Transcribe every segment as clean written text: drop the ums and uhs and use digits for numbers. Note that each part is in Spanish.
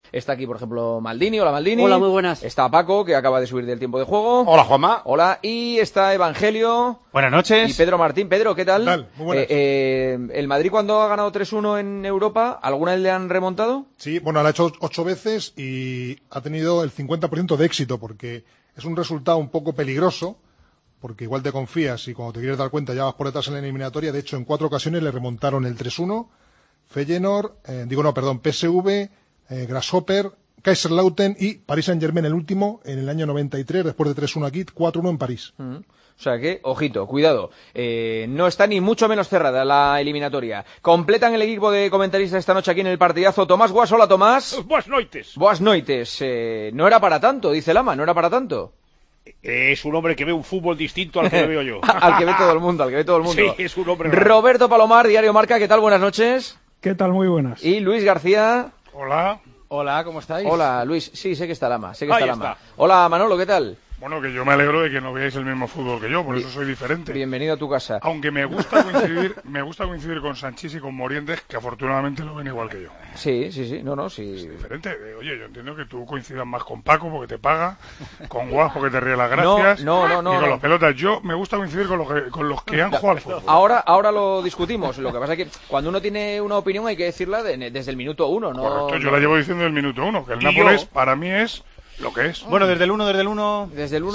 Está aquí, por ejemplo, Maldini. Hola, Maldini. Hola, muy buenas. Está Paco, que acaba de subir del tiempo de juego. Hola, Juanma. Hola. Y está Evangelio. Buenas noches. Y Pedro Martín. Pedro, ¿qué tal? ¿Qué tal? Muy buenas. ¿El Madrid cuando ha ganado 3-1 en Europa, alguna vez le han remontado? Sí, bueno, lo ha hecho 8 veces y ha tenido el 50% de éxito, porque es un resultado un poco peligroso, porque igual te confías y cuando te quieres dar cuenta ya vas por detrás en la eliminatoria. De hecho, en 4 ocasiones le remontaron el 3-1, Feyenoord, PSV, Grasshopper, Kaiserslautern y Paris Saint-Germain, el último, en el año 93, después de 3-1 aquí, 4-1 en París. O sea que, ojito, cuidado, no está ni mucho menos cerrada la eliminatoria. Completan el equipo de comentaristas esta noche aquí en el partidazo Tomás Guas. Hola, Tomás. Buenas noites. Buenas noites. No era para tanto, dice Lama, no era para tanto. Es un hombre que ve un fútbol distinto al que veo yo. Al que ve todo el mundo, Sí, es un hombre. Roberto Palomar, Diario Marca, ¿qué tal? Buenas noches. ¿Qué tal? Muy buenas. Y Luis García. Hola. Hola, ¿cómo estáis? Hola, Luis. Sí, sé que está Lama, Ahí está. Hola, Manolo, ¿qué tal? Bueno, que yo me alegro de que no veáis el mismo fútbol que yo, por eso soy diferente. Bienvenido a tu casa. Aunque me gusta coincidir con Sanchís y con Morientes, que afortunadamente lo ven igual que yo. Sí, sí. Es diferente. Oye, yo entiendo que tú coincidas más con Paco porque te paga, con Guas porque te ríe las gracias, No. y con las pelotas. Yo me gusta coincidir con los que han jugado al fútbol. Ahora lo discutimos. Lo que pasa es que cuando uno tiene una opinión hay que decirla desde el minuto 1, ¿no? Correcto, yo la llevo diciendo del minuto 1, que el Nápoles para mí es lo que es. Bueno, desde el 1. Desde el 1. Desde el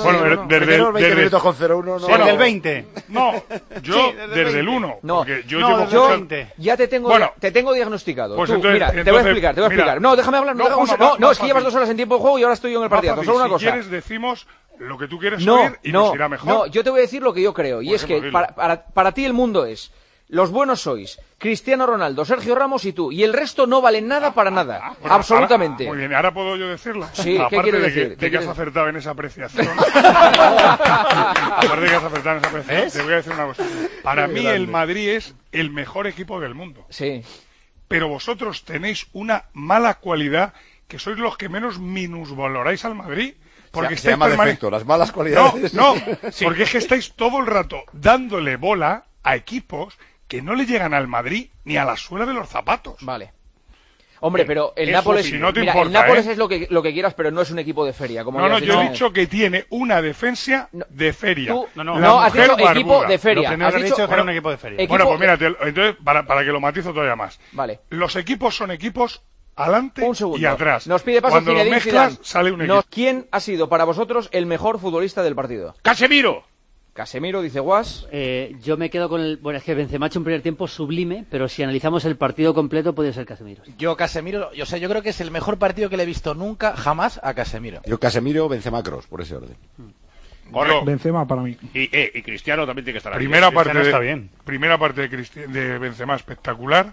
20 minutos con 0-1. Sí, Bueno, del 20. No, yo Sí, desde el 1. No, porque yo no, llevo desde el mucho- 20. Ya te tengo diagnosticado. Pues Tú, entonces- mira, te voy a explicar. mira. No, déjame hablar. No, No, Juanma, es que llevas 2 horas en tiempo de juego y ahora estoy yo en el partidazo. Fácil, Solo una si cosa. quieres decimos lo que tú quieres No, oír y nos irá mejor. no, yo te voy a decir lo que yo creo. Y Por es que ejemplo, dilo. para ti el mundo es: los buenos sois Cristiano Ronaldo, Sergio Ramos y tú. Y el resto no vale nada para nada. Bueno, Absolutamente. Muy bien, ahora puedo yo decirla. Sí, ¿qué Aparte quieres de decir? que, ¿Qué de que has quieres? acertado en esa apreciación. Aparte de que has acertado en esa apreciación, te voy a decir una cosa. Para mí el Madrid es el mejor equipo del mundo. Sí. Pero vosotros tenéis una mala cualidad, que sois los que menos minusvaloráis al Madrid. Porque se llama defecto, las malas cualidades. No, porque es que estáis todo el rato dándole bola a equipos que no le llegan al Madrid ni a la suela de los zapatos. Vale. Hombre, pero el Eso Nápoles, sí, no te mira, importa, el Nápoles ¿eh? es lo que quieras, pero no es un equipo de feria. Como ya No, has yo he dicho. dicho que tiene una defensa de feria. Tú- La no, has mujer dicho equipo barbuda. de feria. Lo primero Has que he dicho es que era un bueno, equipo de feria. equipo- Bueno, pues mira, entonces, para que lo matizo todavía más. Vale. Los equipos son equipos adelante Un segundo. y atrás. Nos pide paso Cuando lo Zinedine mezclas, Zidane. sale un equipo. ¿Quién ha sido para vosotros el mejor futbolista del partido? ¡Casemiro! Casemiro, dice Guas. Yo me quedo con el... Bueno, es que Benzema ha hecho un primer tiempo sublime, pero si analizamos el partido completo puede ser Casemiro. Yo Casemiro, yo creo que es el mejor partido que le he visto nunca, jamás, a Casemiro. Yo Casemiro, Benzema, Kroos, por ese orden. Yo, Benzema para mí. Y Cristiano también tiene que estar ahí. primera parte Cristiano está bien. primera parte de Benzema espectacular,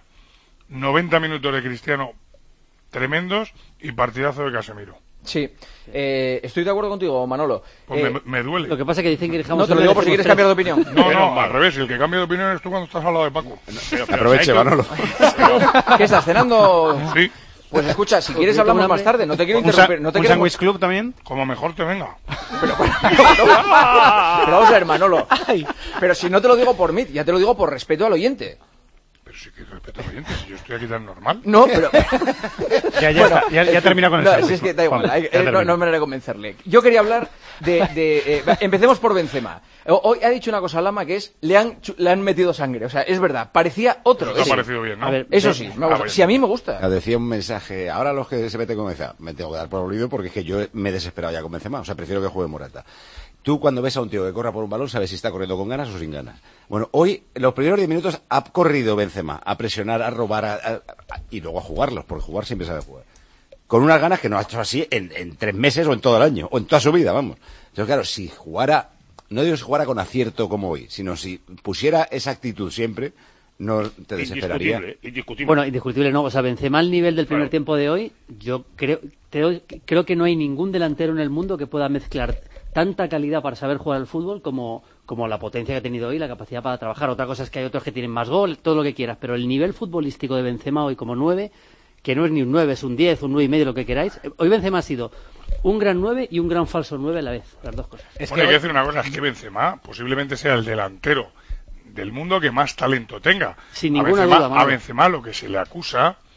90 minutos de Cristiano tremendos y partidazo de Casemiro. Sí. Estoy de acuerro contigo, Manolo. Pues me duele. Lo que pasa es que dicen que dejamos... No, te lo digo por si quieres cambiar de opinión. No, al revés, el que cambia de opinión eres tú cuando estás al lado de Paco. Aproveche, Manolo. ¿Qué estás amos Sí, Pues escucha, si quieres hablamos más tarde, no te quiero ¿Un interrumpir. No te un quiero... sándwich club también? como mejor te venga. Pero vamos a ver, Manolo. Pero si no te lo digo por mí, ya te lo digo por respeto al oyente. Pero sí que respeto a oyentes, si yo estoy aquí tan normal. No, pero... Ya está, ya termina con el No, sándwich. si es que da igual, Vale, ya no termina. hay manera de convencerle. Yo quería hablar empecemos por Benzema. Hoy ha dicho una cosa Lama que es, le han metido sangre, o sea, es verdad, parecía otro. Te ha Sí. parecido bien, ¿no? A ver, Eso sí, me gusta. bueno. Si a mí me gusta. Ya decía un mensaje, ahora los que se meten con Benzema, me tengo que dar por olvido porque es que yo me he desesperado ya con Benzema, o sea, prefiero que juegue Morata. Tú cuando ves a un tío que corra por un balón sabes si está corriendo con ganas o sin ganas. Bueno, hoy, en los primeros 10 minutos, ha corrido Benzema a presionar, a robar, y luego a jugarlos, porque jugar siempre sabe jugar. Con unas ganas que no ha hecho así en 3 meses o en todo el año, o en toda su vida, vamos. Entonces, claro, si jugara, no digo si jugara con acierto como hoy, sino si pusiera esa actitud siempre, no te desesperaría. Indiscutible. Bueno, indiscutible no. O sea, Benzema al nivel del primer Claro. tiempo de hoy, yo creo que no hay ningún delantero en el mundo que pueda mezclar tanta calidad para saber jugar al fútbol como la potencia que ha tenido hoy, la capacidad para trabajar. Otra cosa es que hay otros que tienen más gol, todo lo que quieras, pero el nivel futbolístico de Benzema hoy como 9, que no es ni un 9, es un 10, un 9,5, lo que queráis. Hoy Benzema ha sido un gran 9 y un gran falso 9 a la vez, las dos cosas. Bueno, hay que decir una cosa, es que Benzema posiblemente sea el delantero del mundo que más talento tenga. Sin ninguna duda, Manolo. A Benzema lo que se le acusa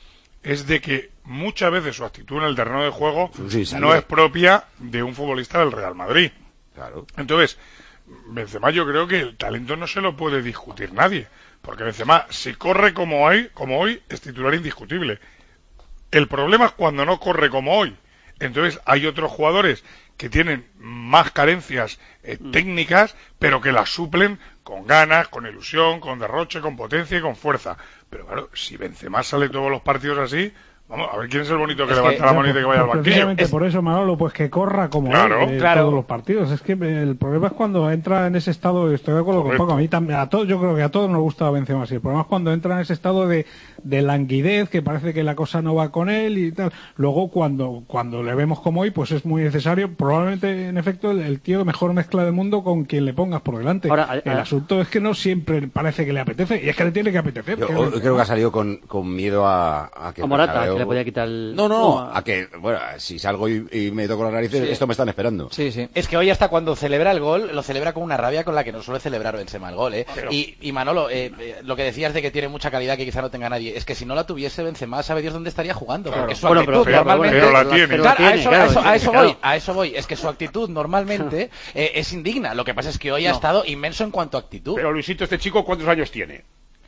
es de que muchas veces su actitud en el terreno de juego Sí, no es propia de un futbolista del Real Madrid. Claro. Entonces, Benzema, yo creo que el talento no se lo puede discutir nadie, porque Benzema, si corre como hoy, es titular indiscutible. El problema es cuando no corre como hoy. Entonces hay otros jugadores que tienen más carencias técnicas, pero que las suplen con ganas, con ilusión, con derroche, con potencia y con fuerza. Pero claro, si Benzema sale todos los partidos así, vamos, a ver quién es el bonito que levanta la manita y que vaya al banquillo. Precisamente por eso, Manolo, pues que corra como todos los partidos. Es que el problema es cuando entra en ese estado, estoy de acuerdo con Paco, a mí también, yo creo que a todos nos gusta Benzema así. El problema es cuando entra en ese estado de languidez, que parece que la cosa no va con él y tal. Luego, cuando le vemos como hoy, pues es muy necesario, probablemente, en efecto, el tío mejor mezcla del mundo con quien le pongas por delante. Ahora, el asunto es que no siempre parece que le apetece, y es que le tiene que apetecer. Yo creo que ha salido con miedo a que... A Morata, que le podía quitar el... No, a que, bueno, si salgo y me toco las narices, esto me están esperando. Sí. Es que hoy hasta cuando celebra el gol, lo celebra con una rabia con la que no suele celebrar Benzema el gol, ¿eh? Pero... Y Manolo, lo que decías de que tiene mucha calidad que quizá no tenga nadie, es que si no la tuviese Benzema, sabe Dios dónde estaría jugando, porque su actitud normalmente... Pero la tiene. Claro, a eso voy, es que su actitud normalmente es indigna, lo que pasa es que hoy ha estado inmenso en cuanto a actitud. Pero Luisito, este chico, ¿cuántos años tiene?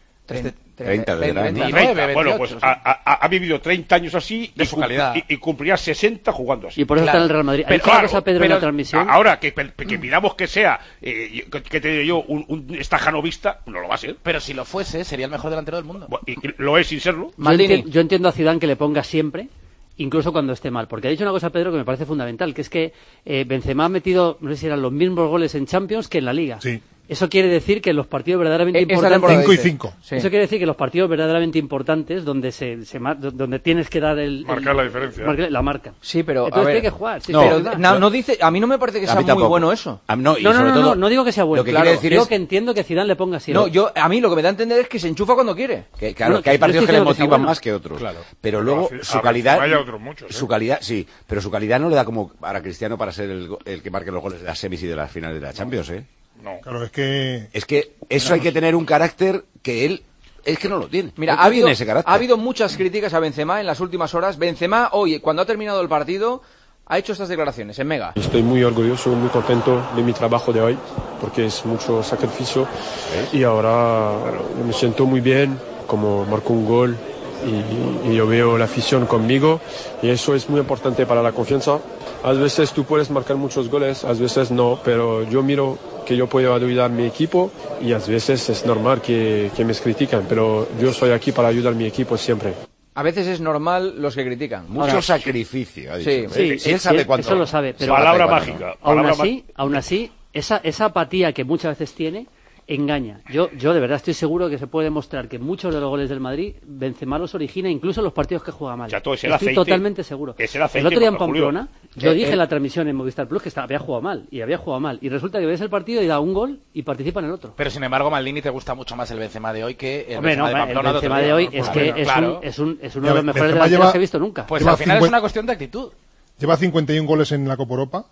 30 de edad. 29, bueno, pues ha vivido 30 años así de su calidad. Y cumplirá 60 jugando así. Y por eso está en el Real Madrid. Pero, claro, cosa, Pedro, en la transmisión. Ahora, que pidamos que sea, que te digo yo, un estajanovista, no lo va a ser. Pero si lo fuese, sería el mejor delantero del mundo. Bueno, y lo es sin serlo. Yo entiendo a Zidane que le ponga siempre, incluso cuando esté mal, porque ha dicho una cosa, Pedro, que me parece fundamental, que es que Benzema ha metido, no sé si eran los mismos goles en Champions que en la Liga. Sí. Eso quiere decir que los partidos verdaderamente importantes... 5 y 5. Sí. Eso quiere decir que los partidos verdaderamente importantes, donde donde tienes que dar marcar la diferencia. La marca. Sí, pero... Entonces a ver, hay que jugar. Sí, pero no dice... A mí no me parece que sea muy bueno eso. No digo que sea bueno. Lo que claro, quiere decir digo es... que entiendo que Zidane le ponga así. No, a mí lo que me da a entender es que se enchufa cuando quiere. Que hay partidos que le motivan más que otros. Claro. Pero luego Pero su calidad... Hay otros muchos, Su calidad, sí. Pero su calidad no le da como para Cristiano para ser el que marque los goles de las semis y de las finales de la Champions, ¿eh? No. Claro, es que eso hay que tener un carácter que él es que no lo tiene. Mira, no ha habido, tiene ese carácter. ha habido muchas críticas a Benzema en las últimas horas. Benzema hoy, cuando ha terminado el partido, ha hecho estas declaraciones en Mega. Estoy muy orgulloso, muy contento de mi trabajo de hoy, porque es mucho sacrificio. Y ahora me siento muy bien, como marco un gol y yo veo la afición conmigo, y eso es muy importante para la confianza. A veces tú puedes marcar muchos goles, a veces no, pero yo miro que yo puedo ayudar a mi equipo y a veces es normal que me critican, pero yo estoy aquí para ayudar a mi equipo siempre. A veces es normal los que critican. Mucho sacrificio, ha dicho. Sí, él sabe cuánto. Eso lo sabe, pero palabra mágica. Aún así, esa apatía que muchas veces tiene engaña. Yo de verdad estoy seguro que se puede demostrar que muchos de los goles del Madrid Benzema los origina incluso en los partidos que juega mal. Estoy totalmente seguro. El otro día en Pamplona, yo dije en la transmisión en Movistar Plus que había jugado mal. Y resulta que ves el partido y da un gol y participa en el otro. Pero sin embargo, Maldini, te gusta mucho más el Benzema de hoy que el Benzema de Pamplona. El Benzema de hoy es que es uno de los mejores delanteros que he visto nunca. Pues al final es una cuestión de actitud. Lleva 51 goles en la Copa Europa,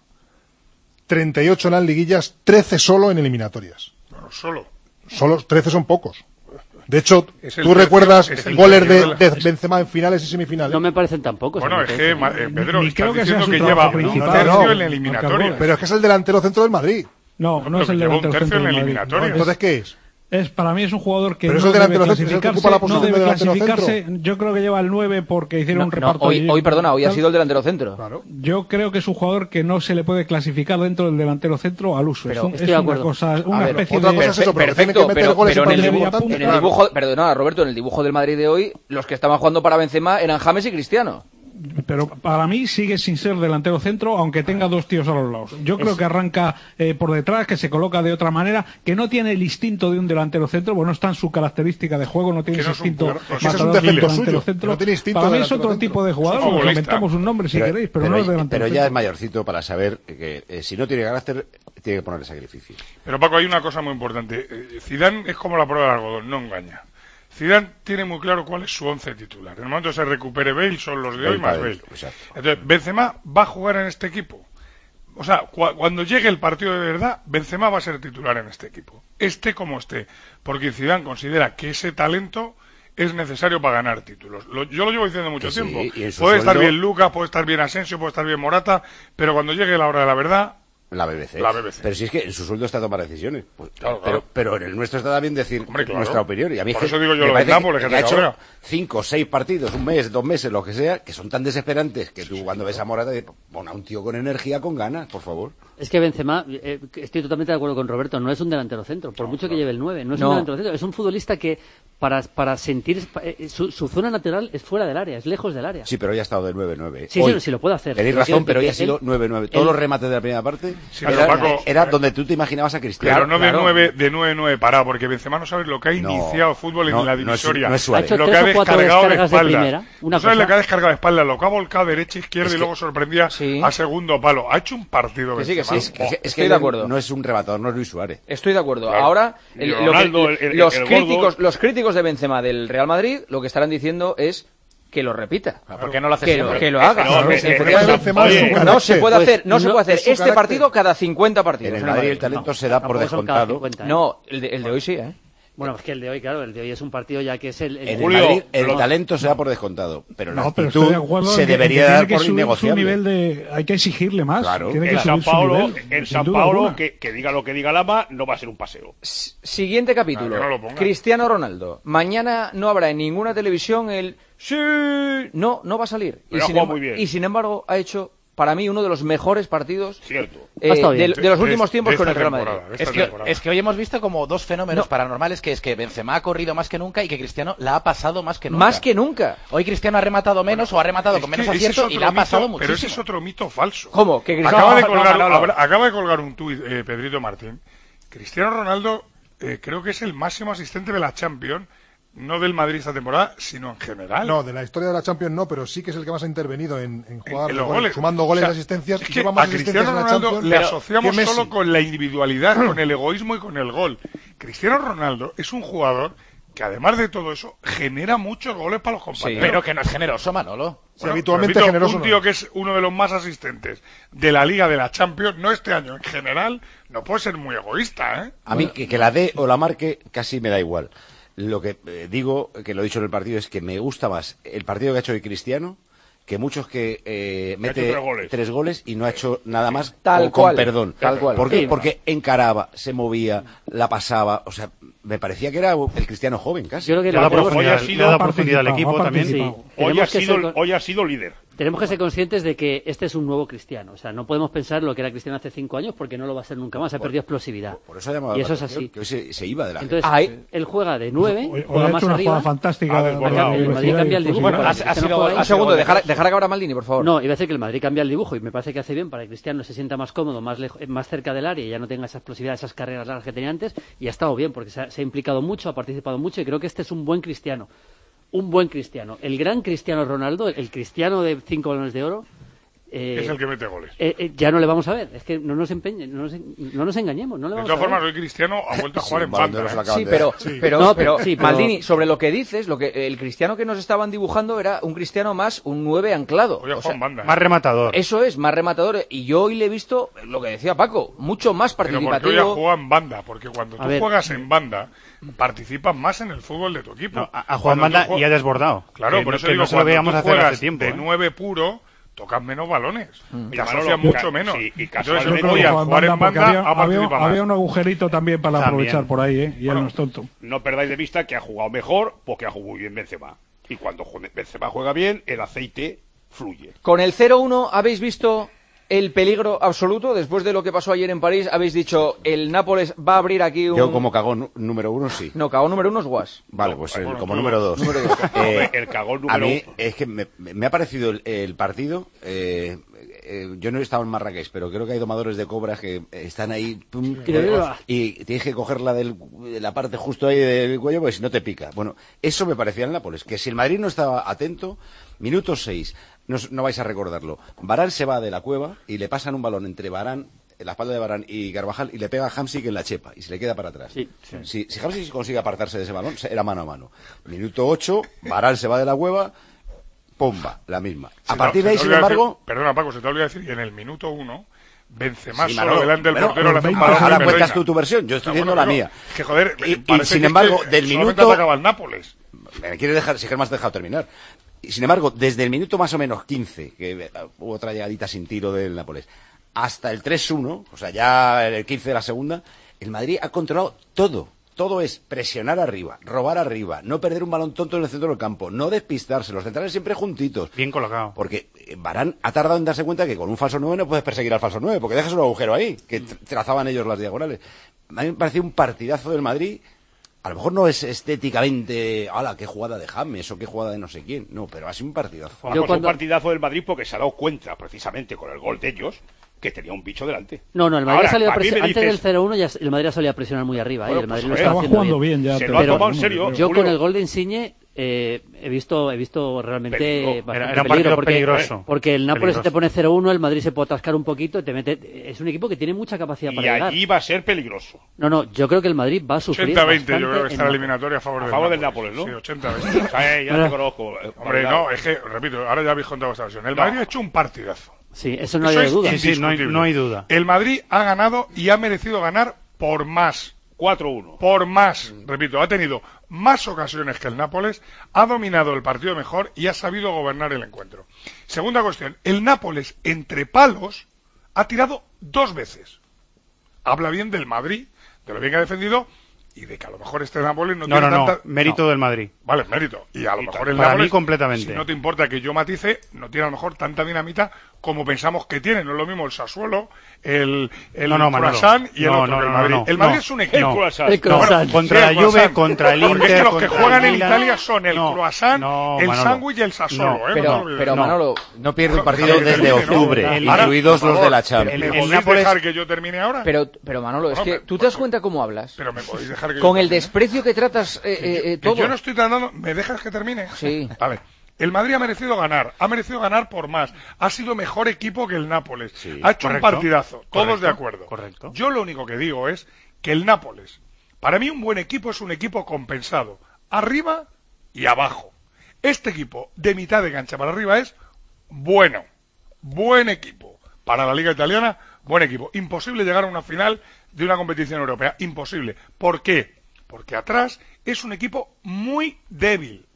38 en las liguillas, 13 solo en eliminatorias. Bueno, solo 13 son pocos. De hecho, ¿tú recuerdas goles de Benzema en finales y semifinales? No me parecen tan pocos. Bueno, es que, Pedro, creo que diciendo sea que su lleva trabajo un principal. tercio en la eliminatoria. Pero es que es el delantero centro del Madrid. No es el lleva un delantero tercio centro en la del Madrid. eliminatoria. Entonces, ¿qué es? Para mí es un jugador que pero no es el debe delantero centro, clasificarse, ocupa la no posición debe de delantero clasificarse. centro. Yo creo que lleva el 9 porque hicieron un reparto. Hoy ha sido el delantero centro. Claro. Yo creo que es un jugador que no se le puede clasificar dentro del delantero centro al uso. Pero es una cosa, una especie otra de... cosa es eso, pero tiene que meter goles en el dibujo, perdona, Roberto, en el dibujo del Madrid de hoy, los que estaban jugando para Benzema eran James y Cristiano. Pero para mí sigue sin ser delantero centro, aunque tenga dos tíos a los lados. Yo creo que arranca por detrás, que se coloca de otra manera, que no tiene el instinto de un delantero centro, bueno, no está en su característica de juego, no tiene ese instinto matador de delantero centro. No tiene instinto para mí es otro tipo de jugador, nos inventamos un nombre si queréis, pero no es delantero Pero centro. ya es mayorcito para saber que si no tiene carácter, tiene que ponerle sacrificio. Pero Paco, hay una cosa muy importante. Zidane es como la prueba del algodón, no engaña. Zidane tiene muy claro cuál es su 11 titular. En el momento que se recupere Bale, son los de hoy más Bale. Entonces, Benzema va a jugar en este equipo. O sea, cuando llegue el partido de verdad, Benzema va a ser titular en este equipo. Esté como esté. Porque Zidane considera que ese talento es necesario para ganar títulos. Yo lo llevo diciendo mucho tiempo. Puede estar bien Lucas, puede estar bien Asensio, puede estar bien Morata, pero cuando llegue la hora de la verdad... La BBC. Pero si es que en su sueldo está tomar decisiones. Pues, claro. Pero en el nuestro está bien decir nuestra opinión. Y a mí por eso digo yo lo de Nápoles, que ha hecho 5 o 6 partidos, un mes, 2 meses, lo que sea, que son tan desesperantes que tú cuando ves a Morata, pon a un tío con energía, con ganas, por favor. Es que Benzema, estoy totalmente de acuerdo con Roberto, no es un delantero centro, por mucho que lleve el 9, no es un delantero centro, es un futbolista que para sentir su zona natural es fuera del área, es lejos del área. Sí, pero hoy ha estado de 9-9. Sí, lo puede hacer. Tenéis razón, pero hoy ha sido 9-9. Todos los remates de la primera parte era donde tú te imaginabas a Cristiano. Pero no de 9-9 parado, porque Benzema no sabe lo que ha iniciado fútbol en la divisoria. No es Suárez. Lo que ha descargado de espaldas. No sabes lo que ha descargado de espaldas, lo que ha volcado derecha, izquierda y luego sorprendía a segundo palo. Ha hecho un partido Benzema. Es que estoy de acuerdo. No es un rematador, no es Luis Suárez. Estoy de acuerdo. Claro. Ahora, los críticos de Benzema del Real Madrid lo que estarán diciendo es que lo repita. ¿Por qué no lo hace siempre? Que lo haga. No se puede hacer, este partido cada 50 partidos. En el Madrid el talento se da por descontado. No, el de hoy sí, Bueno, es que el de hoy, claro, el de hoy es un partido ya que es el Julio, Madrid, el talento se da por descontado, pero la actitud se debería dar por innegociable. Hay que exigirle más. Claro. El San Paolo, que diga lo que diga Lama, no va a ser un paseo. Siguiente capítulo. Cristiano Ronaldo. Mañana no habrá en ninguna televisión el sí, no va a salir. Y sin embargo ha hecho para mí uno de los mejores partidos de los últimos tiempos con el Real Madrid. Es que hoy hemos visto como dos fenómenos paranormales, que es que Benzema ha corrido más que nunca y que Cristiano la ha pasado más que nunca. Más que nunca. Hoy Cristiano ha rematado menos o ha rematado con menos acierto y la ha pasado muchísimo. Pero ese es otro mito falso. ¿Cómo? Acaba de colgar un tuit Pedrito Martín. Cristiano Ronaldo creo que es el máximo asistente de la Champions. No del Madrid esta temporada, sino en general. No, de la historia de la Champions no, pero sí que es el que más ha intervenido en jugar, en los goles, sumando goles y asistencias. Es que a Cristiano Ronaldo le asociamos solo con la individualidad, con el egoísmo y con el gol. Cristiano Ronaldo es un jugador que además de todo eso genera muchos goles para los compañeros. Pero que no es generoso, Manolo. Bueno, habitualmente generoso. Un tío que es uno de los más asistentes de la Liga de la Champions, no este año, en general, no puede ser muy egoísta, A mí que la dé o la marque casi me da igual. Lo que digo, que lo he dicho en el partido, es que me gusta más el partido que ha hecho hoy Cristiano que muchos que mete 3 goles y no ha hecho nada más con perdón. Tal cual. ¿Por qué? Porque encaraba, se movía, la pasaba, o sea, me parecía que era el Cristiano joven casi. Yo creo que le da profundidad al equipo también. Sí. Hoy ha sido líder. Tenemos que ser conscientes de que este es un nuevo Cristiano. O sea, no podemos pensar lo que era Cristiano hace 5 años porque no lo va a ser nunca más. Ha perdido explosividad. Por eso ha llamado y eso es así. Que hoy se iba de la... Entonces, él juega de 9, juega más arriba. Jugada fantástica. El Madrid cambia el dibujo. Bueno, un segundo, dejar acabar a Maldini, por favor. No, iba a decir que el Madrid cambia el dibujo y me parece que hace bien para que Cristiano se sienta más cómodo, más cerca del área y ya no tenga esa explosividad, esas carreras largas que tenía antes. Y ha estado bien porque se ha implicado mucho, ha participado mucho y creo que este es un buen Cristiano. Un buen Cristiano. El gran Cristiano Ronaldo, el Cristiano de 5 balones de oro, es el que mete goles. Ya no le vamos a ver. Es que no nos empeñen, no nos engañemos. No le vamos de todas formas, hoy Cristiano ha vuelto a jugar en banda. Sí, pero Maldini, sobre lo que dices, el Cristiano que nos estaban dibujando era un Cristiano más, un 9 anclado. Más rematador. Eso es, más rematador. Y yo hoy le he visto, lo que decía Paco, mucho más participativo. Pero porque hoy ha jugado en banda, porque cuando tú juegas en banda, participas más en el fútbol de tu equipo. No, ha jugado en banda y ha desbordado. Claro, por eso digo, no se lo veíamos hacer hace tiempo. De 9 puro, tocas menos balones, te asocias mucho menos. Y casualmente hoy a jugar en banda ha participado más. Había un agujerito también para aprovechar por ahí, y él no es tonto. No perdáis de vista que ha jugado mejor porque ha jugado muy bien Benzema. Y cuando Benzema juega bien, el aceite fluye. Con el 0-1 habéis visto el peligro absoluto. Después de lo que pasó ayer en París, habéis dicho, el Nápoles va a abrir aquí un... Yo como cagón número 1, sí. No, cagón número 1 es Guas. Vale, pues como número 2. El cagón número 1. A mí es que me ha parecido el partido... yo no he estado en Marrakech, pero creo que hay domadores de cobras que están ahí y tienes que cogerla de la parte justo ahí del cuello porque si no te pica. Bueno, eso me parecía en Nápoles, que si el Madrid no estaba atento, minuto 6, no vais a recordarlo, Varane se va de la cueva y le pasan un balón entre Varane, la espalda de Varane y Carvajal, y le pega a Hamsik en la chepa y se le queda para atrás. Si Hamsik consigue apartarse de ese balón, era mano a mano. Minuto 8, Varane se va de la cueva, ¡pumba! La misma. A partir de ahí, sin embargo... Perdona, Paco, se te olvida decir que en el minuto 1, Benzema solo delante del portero... Ahora cuentas tú tu versión, yo estoy diciendo la mía. Que joder, y sin embargo, del minuto... atacaba el Nápoles. me quiere dejar, si Germán te ha dejado terminar. Y, sin embargo, desde el minuto más o menos 15, que hubo otra llegadita sin tiro del Nápoles, hasta el 3-1, o sea, ya el 15 de la segunda, el Madrid ha controlado todo. Todo es presionar arriba, robar arriba, no perder un balón tonto en el centro del campo, no despistarse, los centrales siempre juntitos. Bien colocado. Porque Varane ha tardado en darse cuenta que con un falso 9 no puedes perseguir al falso 9, porque dejas un agujero ahí, que trazaban ellos las diagonales. A mí me pareció un partidazo del Madrid. A lo mejor no es estéticamente, ¡hala, qué jugada de James o qué jugada de no sé quién! No, pero ha sido un partidazo. Un partidazo del Madrid porque se ha dado cuenta, precisamente con el gol de ellos, que tenía un bicho delante. No, el Madrid ha salido a presionar. Antes del 0-1 ya el Madrid ha salido a presionar muy arriba. Bueno, el Madrid pues, lo está haciendo bien ya. Se lo ha tomado en serio. Yo con el gol de Insigne he visto realmente era un partido peligroso. Porque el Nápoles se te pone 0-1, el Madrid se puede atascar un poquito y te mete. Es un equipo que tiene mucha capacidad para llegar. Y allí va a ser peligroso. No, yo creo que el Madrid va a sufrir 80-20, yo creo que está la eliminatoria a favor del Nápoles, ¿no? Sí, 80-20. Ya te conozco. Hombre, no, es que, repito, ahora ya habéis contado vuestra versión. El Madrid ha hecho un partidazo. Sí, eso no hay duda. Sí, no hay duda. El Madrid ha ganado y ha merecido ganar por más. 4-1. Por más, repito, ha tenido más ocasiones que el Nápoles, ha dominado el partido mejor y ha sabido gobernar el encuentro. Segunda cuestión, el Nápoles entre palos ha tirado 2 veces. Habla bien del Madrid, de lo bien que ha defendido y de que a lo mejor este Nápoles no tiene tanta... mérito del Madrid. Vale, mérito. Y a lo mejor el Para Nápoles, mí completamente. si no te importa que yo matice, no tiene a lo mejor tanta dinamita como pensamos que tiene. No es lo mismo el Sassuolo, el Croissant y el otro, el Madrid. El Madrid es un equipo. El Croissant. Contra la Juve, contra el Inter. Porque es que los que juegan en Italia son el Croissant, el sándwich y el Sassuolo. Pero Manolo, no pierde un partido desde octubre, incluidos los de la Champions. ¿Me podéis dejar que yo termine ahora? Pero Manolo, es que tú te das cuenta cómo hablas. Pero me podéis dejar que con el desprecio que tratas todo. Yo no estoy tratando... ¿Me dejas que termine? Sí. Vale. El Madrid ha merecido ganar por más. Ha sido mejor equipo que el Nápoles. Sí, ha hecho un partidazo, todos de acuerdo. Correcto. Yo lo único que digo es que el Nápoles, para mí un buen equipo es un equipo compensado, arriba y abajo. Este equipo de mitad de cancha para arriba es buen equipo. Para la Liga Italiana, buen equipo. Imposible llegar a una final de una competición europea, imposible. ¿Por qué? Porque atrás es un equipo muy débil.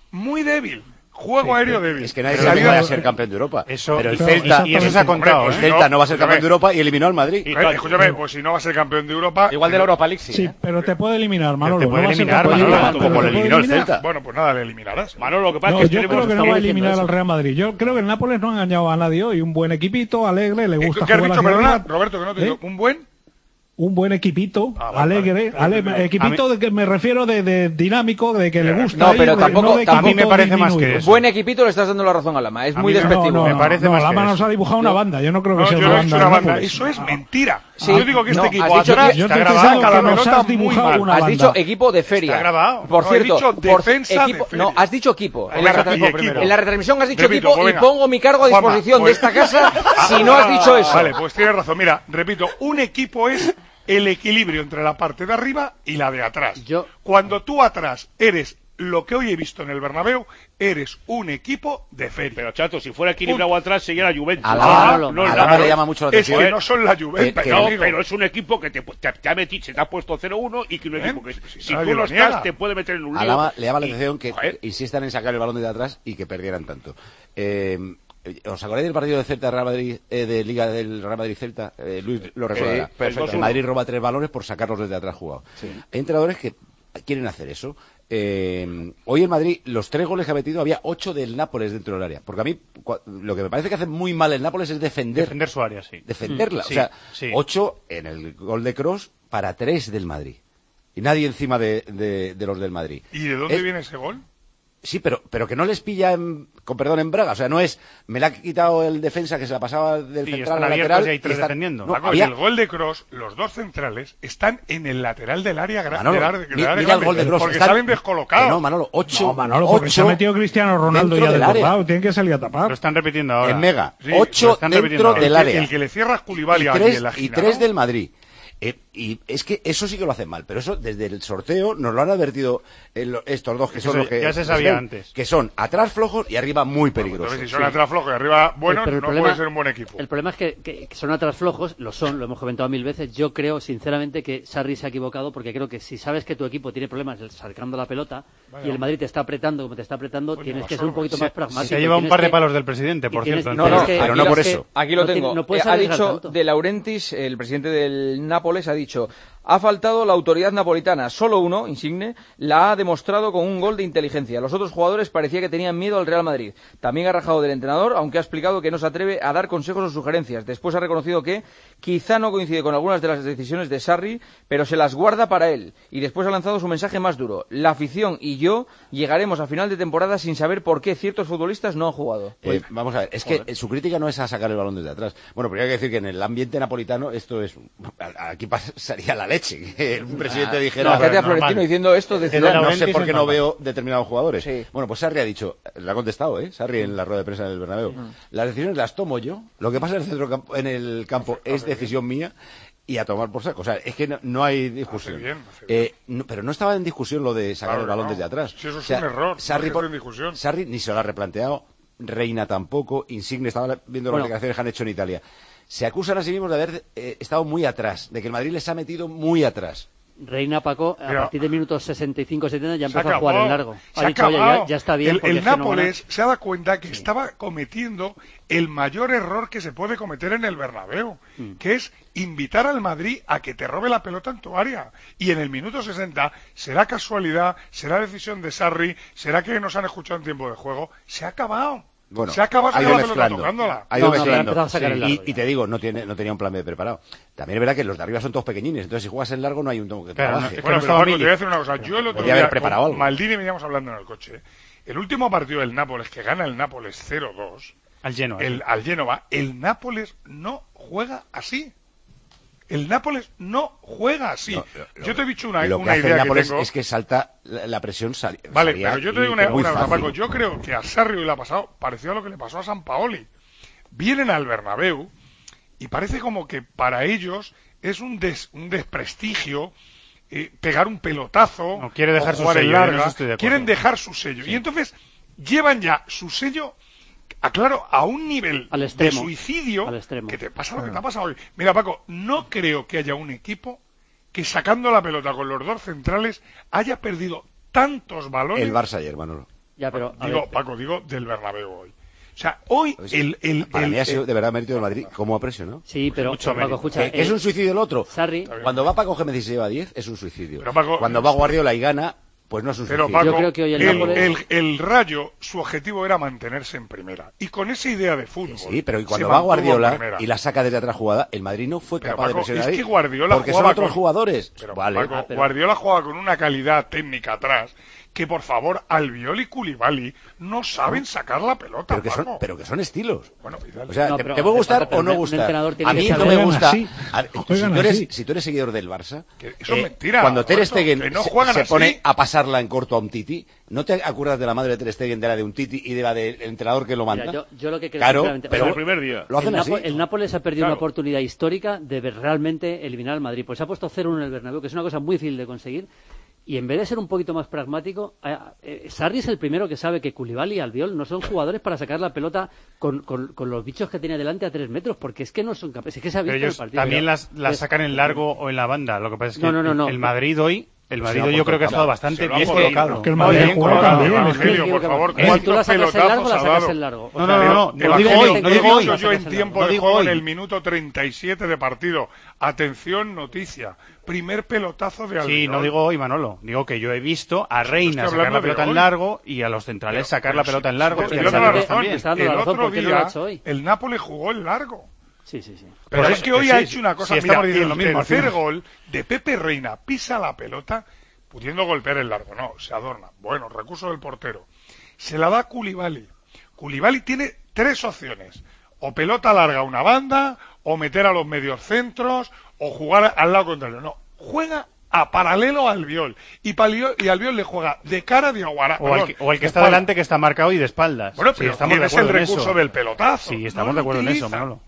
Juego aéreo débil. Es que nadie sabe que vaya a ser campeón de Europa. Pero el Celta, y eso se ha contado. El Celta no va a ser campeón de Europa y eliminó al Madrid. Escúchame, pues si no va a ser campeón de Europa... Igual de la Europa League, sí, pero te puede eliminar, Manolo. Te puede eliminar, como lo eliminó el Celta. Bueno, pues nada, le eliminarás. Manolo, lo que pasa es que yo creo que no va a eliminar al Real Madrid. Yo creo que el Nápoles no ha engañado a nadie hoy. Un buen equipito, alegre, le gusta jugar. ¿Qué has dicho, perdona, Roberto, que no te digo? Un buen equipito, alegre, equipito de que me refiero de dinámico, de que le gusta. No, pero tampoco, a mí me parece más que eso. Buen equipito, le estás dando la razón a Lama, es muy despectivo. Me parece más Lama nos ha dibujado una banda, yo no creo que sea una banda. Eso es mentira. Sí, yo digo que este equipo atrás está grabado, cada pelota muy mal. Has dicho equipo de feria. Está grabado. Por cierto, he dicho defensa de feria. No, has dicho equipo. En la retransmisión has dicho repito, equipo y pongo mi cargo a disposición de esta casa si no has dicho eso. Vale, pues tienes razón. Mira, repito, un equipo es el equilibrio entre la parte de arriba y la de atrás. Cuando tú atrás eres lo que hoy he visto en el Bernabéu, eres un equipo de feria. Pero chato, si fuera equilibrado atrás sería la Juventus. A Lama le llama mucho la atención. Es que no son la Juventus. Pero es un equipo que te ha metido, se te ha puesto 0-1 y que un equipo que si tú no estás te puede meter en un lío. A Lama le llama la atención que insistan en sacar el balón de atrás y que perdieran tanto. ¿Os acordáis del partido de Celta Real Madrid, de Liga del Real Madrid Celta? Luis lo recordará. El Madrid roba 3 balones por sacarlos desde atrás jugados. Sí. Hay entrenadores que quieren hacer eso. Hoy en Madrid, los 3 goles que ha metido, había 8 del Nápoles dentro del área. Porque a mí, lo que me parece que hace muy mal el Nápoles es defender su área, sí. Defenderla. O sea, 8 en el gol de Kroos para 3 del Madrid. Y nadie encima de los del Madrid. ¿Y de dónde viene ese gol? Sí, pero que no les pilla con perdón en braga. O sea, no es, me la ha quitado el defensa que se la pasaba del central al lateral. Y están defendiendo. No, el gol de Kroos, los 2 centrales están en el lateral del área grande. Mira el gol de Kroos. Porque salen descolocados. No, Manolo, 8. No, Manolo, porque se ha metido Cristiano Ronaldo ya desbordado. Tienen que salir a tapar. Lo están repitiendo ahora. En Mega. 8 dentro del área. El que le cierra es Koulibaly y 3 del Madrid. Y es que eso sí que lo hacen mal, pero eso desde el sorteo nos lo han advertido estos dos que son los que... Ya se sabía antes. Que son atrás flojos y arriba muy peligrosos. Entonces, si son atrás flojos y arriba buenos, no puede ser un buen equipo. El problema es que son atrás flojos, lo hemos comentado 1000 veces. Yo creo, sinceramente, que Sarri se ha equivocado, porque creo que si sabes que tu equipo tiene problemas sacando la pelota y el Madrid te está apretando como te está apretando, tienes que ser un poquito más pragmático. Se ha llevado un par de palos del presidente, por cierto. Pero no por eso. Aquí lo tengo. Ha dicho De Laurentiis, el presidente del Nápoles, ha dicho: ha faltado la autoridad napolitana. Solo uno, Insigne, la ha demostrado con un gol de inteligencia. Los otros jugadores parecía que tenían miedo al Real Madrid. También ha rajado del entrenador, aunque ha explicado que no se atreve a dar consejos o sugerencias. Después ha reconocido que quizá no coincide con algunas de las decisiones de Sarri, pero se las guarda para él. Y después ha lanzado su mensaje más duro: la afición y yo llegaremos a final de temporada sin saber por qué ciertos futbolistas no han jugado. Vamos a ver, es que su crítica no es a sacar el balón desde atrás. Bueno, pero hay que decir que en el ambiente napolitano esto es... Aquí pasaría la leche. Que un presidente dijera... No, fíjate a Florentino diciendo esto de no sé por qué no veo determinados jugadores. Sí. Bueno, pues Sarri ha dicho, le ha contestado, Sarri en la rueda de prensa del Bernabéu. Las decisiones las tomo yo. Lo que pasa en el campo es decisión mía. Y a tomar por saco. O sea, es que no hay discusión. Pero no estaba en discusión lo de sacar el balón desde atrás. Si eso es un error. Sarri ni se lo ha replanteado. Reina tampoco. Insigne, estaba viendo las declaraciones que han hecho en Italia. Se acusan a sí mismos de haber estado muy atrás, de que el Madrid les ha metido muy atrás. Reina, Paco, a partir de minutos 65-70 ya empezó a jugar en largo. Ha dicho, oye, ya está bien. El Nápoles se ha dado cuenta que estaba cometiendo el mayor error que se puede cometer en el Bernabéu, que es invitar al Madrid a que te robe la pelota en tu área. Y en el minuto 60, será casualidad, será decisión de Sarri, será que nos han escuchado en tiempo de juego, se ha acabado. Bueno, se acaba ha ido mezclando. Y te digo, no tenía un plan B preparado. También es verdad que los de arriba son todos pequeñines, entonces si juegas en largo no hay un toque que trabaje. Bueno, pero Paco, te voy a decir una cosa. Yo el otro día con Maldini veníamos hablando en el coche. El último partido del Nápoles, que gana el Nápoles 0-2 al Génova, el Nápoles no juega así. El Nápoles no juega así. Yo te he dicho una idea que tengo. Es que salta la presión. Vale, pero yo te digo una cosa, Paco. Yo creo que a Sarri le ha pasado parecido a lo que le pasó a Sampaoli. Vienen al Bernabéu y parece como que para ellos es un desprestigio pegar un pelotazo. No quiere dejar su sello. Quieren dejar su sello. Sí. Y entonces llevan ya su sello a un nivel de suicidio que te pasa lo que te ha pasado hoy. Mira, Paco, no creo que haya un equipo que sacando la pelota con los dos centrales haya perdido tantos balones. El Barça ayer, Manolo. Ya, pero Paco, digo del Bernabéu hoy. O sea, hoy para mí ha sido de verdad mérito del Madrid. ¿Cómo ha presionado? Sí, pero Paco, escucha, ¿es un suicidio el otro? Sarri. Cuando va Paco Gémez y se lleva 10, es un suicidio. Pero, Paco, cuando va Guardiola y gana, pues no es un suicidio. Pero, Paco, yo creo que hoy el Rayo, su objetivo era mantenerse en primera. Y con esa idea de fútbol. Sí, pero cuando va Guardiola y la saca desde atrás jugada, el Madrid no fue capaz de presionar. Es que Guardiola porque son otros jugadores. Pero, vale. Paco, Guardiola juega con una calidad técnica atrás que, por favor, Albiol y Koulibaly no saben sacar la pelota. Pero que son estilos. Bueno, o sea, te puede gustar o no gustar. A mí no me gusta. Si tú eres seguidor del Barça, eso es mentira. Cuando Ter Stegen se pone a pasarla en corto a un Titi, ¿no te acuerdas de la madre de Ter Stegen, de la de un Titi y de la del entrenador que lo manda? Mira, yo lo que creo, claro, pero el primer día lo hacen así. El Nápoles ha perdido una oportunidad histórica de realmente eliminar al Madrid. Pues se ha puesto 0-1 en el Bernabéu, que es una cosa muy difícil de conseguir. Y en vez de ser un poquito más pragmático, Sarri es el primero que sabe que Koulibaly y Albiol no son jugadores para sacar la pelota con los bichos que tiene delante a 3 metros, porque es que no son capaces. Es que se ha visto pero ellos en el partido. También las sacan en largo o en la banda. Lo que pasa es que el Madrid hoy... El Madrid yo creo que ha estado bastante bien colocado. Que el Madrid juega también. Evangelio, por favor, tú la sacas en largo, la sacas en largo. No digo hoy. No digo hoy. Yo en tiempo de juego en el minuto 37 de partido. Atención, noticia. Primer pelotazo de Albiol. Sí, no digo hoy, Manolo. Digo que yo he visto a Reina sacar la pelota en largo y a los centrales sacar la pelota en largo. Y a los también. El otro día, el Nápoles jugó en largo. Sí. Pero es que hoy ha hecho una cosa. Mira, el tercer gol de Pepe Reina pisa la pelota pudiendo golpear el largo. No, se adorna. Bueno, recurso del portero. Se la da a Koulibaly. Koulibaly tiene 3 opciones. O pelota larga a una banda, o meter a los medios centros, o jugar al lado contrario. No, juega a paralelo a Albiol. Y Albiol le juega de cara de Aguara. O el que está delante, que está marcado y de espaldas. Bueno, pero sí, estamos de acuerdo el recurso del pelotazo. Sí, estamos de acuerdo en eso, Manolo.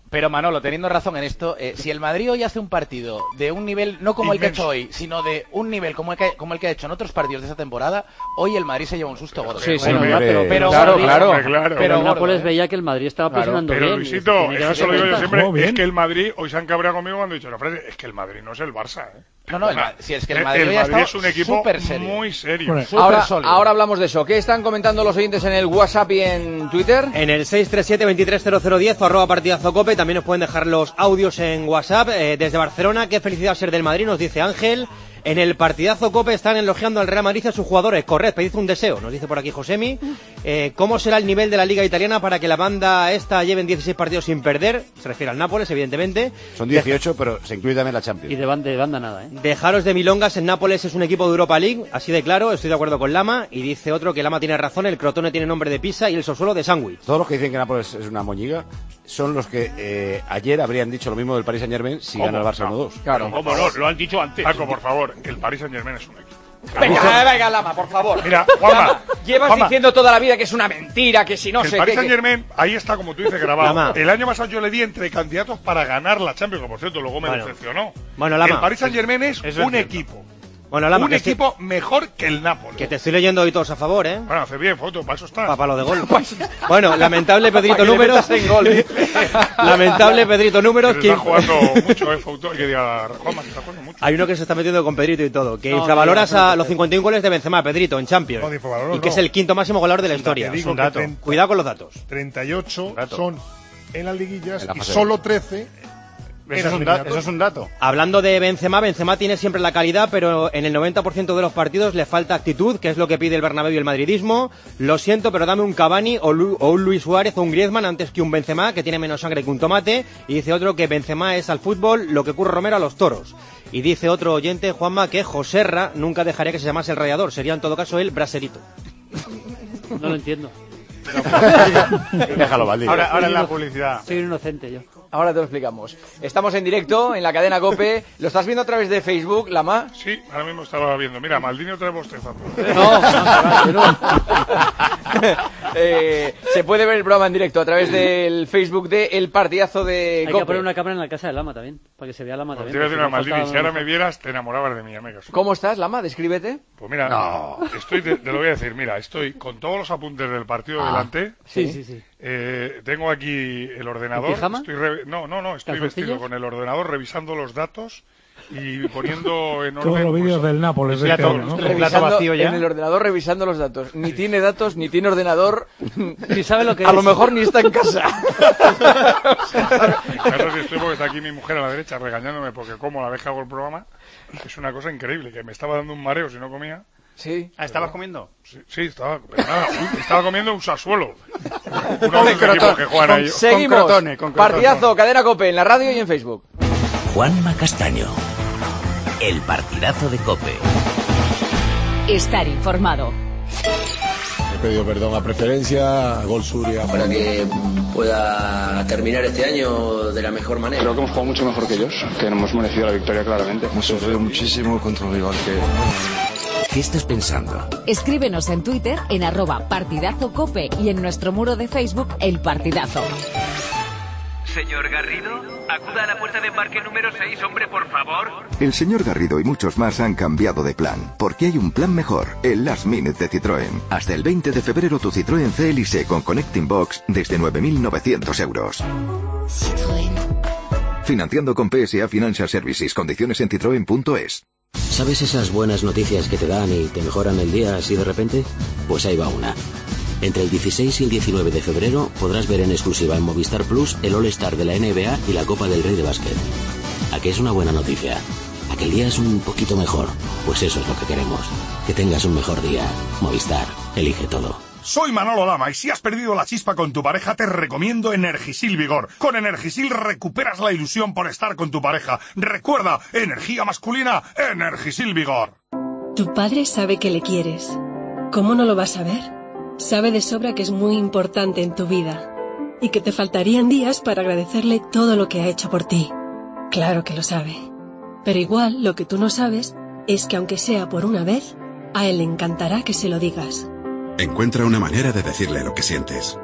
Pero Manolo, teniendo razón en esto, si el Madrid hoy hace un partido de un nivel, no como el que ha hecho hoy, sino de un nivel como el que ha hecho en otros partidos de esta temporada, hoy el Madrid se lleva un susto gordo. Sí, bueno, pero claro. Pero el Nápoles veía que el Madrid estaba presionando bien. Pero Luisito, eso lo digo yo siempre, es que el Madrid, hoy se han cabreado conmigo cuando he dicho la frase, es que el Madrid no es el Barça, No, si es que el Madrid es un equipo muy serio. Ahora hablamos de eso. ¿Qué están comentando los oyentes en el WhatsApp y en Twitter? En el 637-230010 o @partidazocope. También nos pueden dejar los audios en WhatsApp. Desde Barcelona, qué felicidad ser del Madrid, nos dice Ángel. En el partidazo COPE están elogiando al Real Madrid a sus jugadores. Corred, pedid un deseo, nos dice por aquí Josemi. ¿Cómo será el nivel de la Liga Italiana para que la banda esta lleven 16 partidos sin perder? Se refiere al Nápoles, evidentemente. Son 18, pero se incluye también la Champions. Y de banda nada, Dejaros de milongas, el Nápoles es un equipo de Europa League, así de claro, estoy de acuerdo con Lama. Y dice otro que Lama tiene razón, el Crotone tiene nombre de pizza y el Sassuolo de sándwich. Todos los que dicen que Nápoles es una moñiga son los que ayer habrían dicho lo mismo del Paris Saint-Germain si gana el Barça 1-2. Claro, ¿cómo no? Lo han dicho antes. Paco, por favor, el Paris Saint-Germain es un equipo. Venga, Lama, por favor. Mira, Juanma, llevas diciendo toda la vida que es una mentira, que si no sé qué. El Paris Saint-Germain, ahí está, como tú dices, grabado. Lama. El año pasado yo le di entre candidatos para ganar la Champions, que por cierto luego me decepcionó. Lama. El Paris Saint-Germain es un equipo. Lama, un equipo mejor que el Nápoles. Que te estoy leyendo hoy todos a favor, Bueno, hace bien, foto, para eso está. Para lo de gol. Bueno, lamentable Pedrito Números. Lamentable Pedrito Números. Está jugando mucho, foto, que diga Juanma, que está jugando mucho. Hay uno que se está metiendo con Pedrito y todo. Que infravaloras a los 51 goles de Benzema, Pedrito, en Champions. Y que es el quinto máximo goleador de la historia. Es un dato. Cuidado con los datos. 38 son en las liguillas y solo 13... Eso es un dato. Hablando de Benzema tiene siempre la calidad, pero en el 90% de los partidos le falta actitud, que es lo que pide el Bernabéu y el madridismo. Lo siento, pero dame un Cavani o un Luis Suárez o un Griezmann antes que un Benzema, que tiene menos sangre que un tomate. Y dice otro que Benzema es al fútbol lo que Curro Romero a los toros. Y dice otro oyente, Juanma, que Joserra nunca dejaría que se llamase el Rayador. Sería en todo caso el Braserito. No lo entiendo. Déjalo, Valdir. Ahora en la publicidad. Soy un inocente yo. Ahora te lo explicamos. Estamos en directo en la cadena COPE. ¿Lo estás viendo a través de Facebook, Lama? Sí, ahora mismo estaba viendo. Mira, Maldini otra vez bostezando. No. Se puede ver el programa en directo a través del Facebook de El Partidazo de COPE. Hay que poner una cámara en la casa de Lama también, para que se vea Lama también. Te voy a decir una Maldini, si ahora me vieras, te enamorabas de mí, amigo. ¿Cómo estás, Lama? Descríbete. Pues mira, te lo voy a decir, mira, estoy con todos los apuntes del partido delante. Sí. Tengo aquí el ordenador. Estoy vestido con el ordenador revisando los datos y poniendo en orden todos los vídeos del Nápoles de en el ordenador revisando los datos. Ni tiene datos, ni tiene ordenador. Ni sabe lo que a lo mejor ni está en casa. Claro, si estoy porque está aquí mi mujer a la derecha regañándome porque como la vez que hago el programa es una cosa increíble, que me estaba dando un mareo si no comía. Sí. ¿Estabas comiendo? Sí, estaba comiendo un Sassuolo. Uno de los equipos que juegan ahí. Seguimos. Con Partidazo, cadena COPE, en la radio y en Facebook. Juanma Castaño. El Partidazo de COPE. Estar informado. He pedido perdón a Preferencia, a Gol Suria. Para que pueda terminar este año de la mejor manera. Creo que hemos jugado mucho mejor que ellos, que hemos merecido la victoria claramente. Hemos sufrido muchísimo contra un rival que... ¿Qué estás pensando? Escríbenos en Twitter en @partidazocope y en nuestro muro de Facebook El Partidazo. Señor Garrido, acuda a la puerta de embarque número 6, hombre, por favor. El señor Garrido y muchos más han cambiado de plan, porque hay un plan mejor, el Last Minute de Citroën. Hasta el 20 de febrero tu Citroën C-Elise con Connecting Box desde 9.900 euros. Citroën. Financiando con PSA Financial Services. Condiciones en citroen.es. ¿Sabes esas buenas noticias que te dan y te mejoran el día así de repente? Pues ahí va una. Entre el 16 y el 19 de febrero podrás ver en exclusiva en Movistar Plus el All-Star de la NBA y la Copa del Rey de Básquet. ¿A qué es una buena noticia? ¿A que el día es un poquito mejor? Pues eso es lo que queremos. Que tengas un mejor día. Movistar. Elige todo. Soy Manolo Lama y si has perdido la chispa con tu pareja te recomiendo Energisil Vigor. Con Energisil recuperas la ilusión por estar con tu pareja. Recuerda, energía masculina, Energisil Vigor. Tu padre sabe que le quieres. ¿Cómo no lo vas a ver? Sabe de sobra que es muy importante en tu vida y que te faltarían días para agradecerle todo lo que ha hecho por ti. Claro que lo sabe. Pero igual lo que tú no sabes es que aunque sea por una vez, a él le encantará que se lo digas. Encuentra una manera de decirle lo que sientes.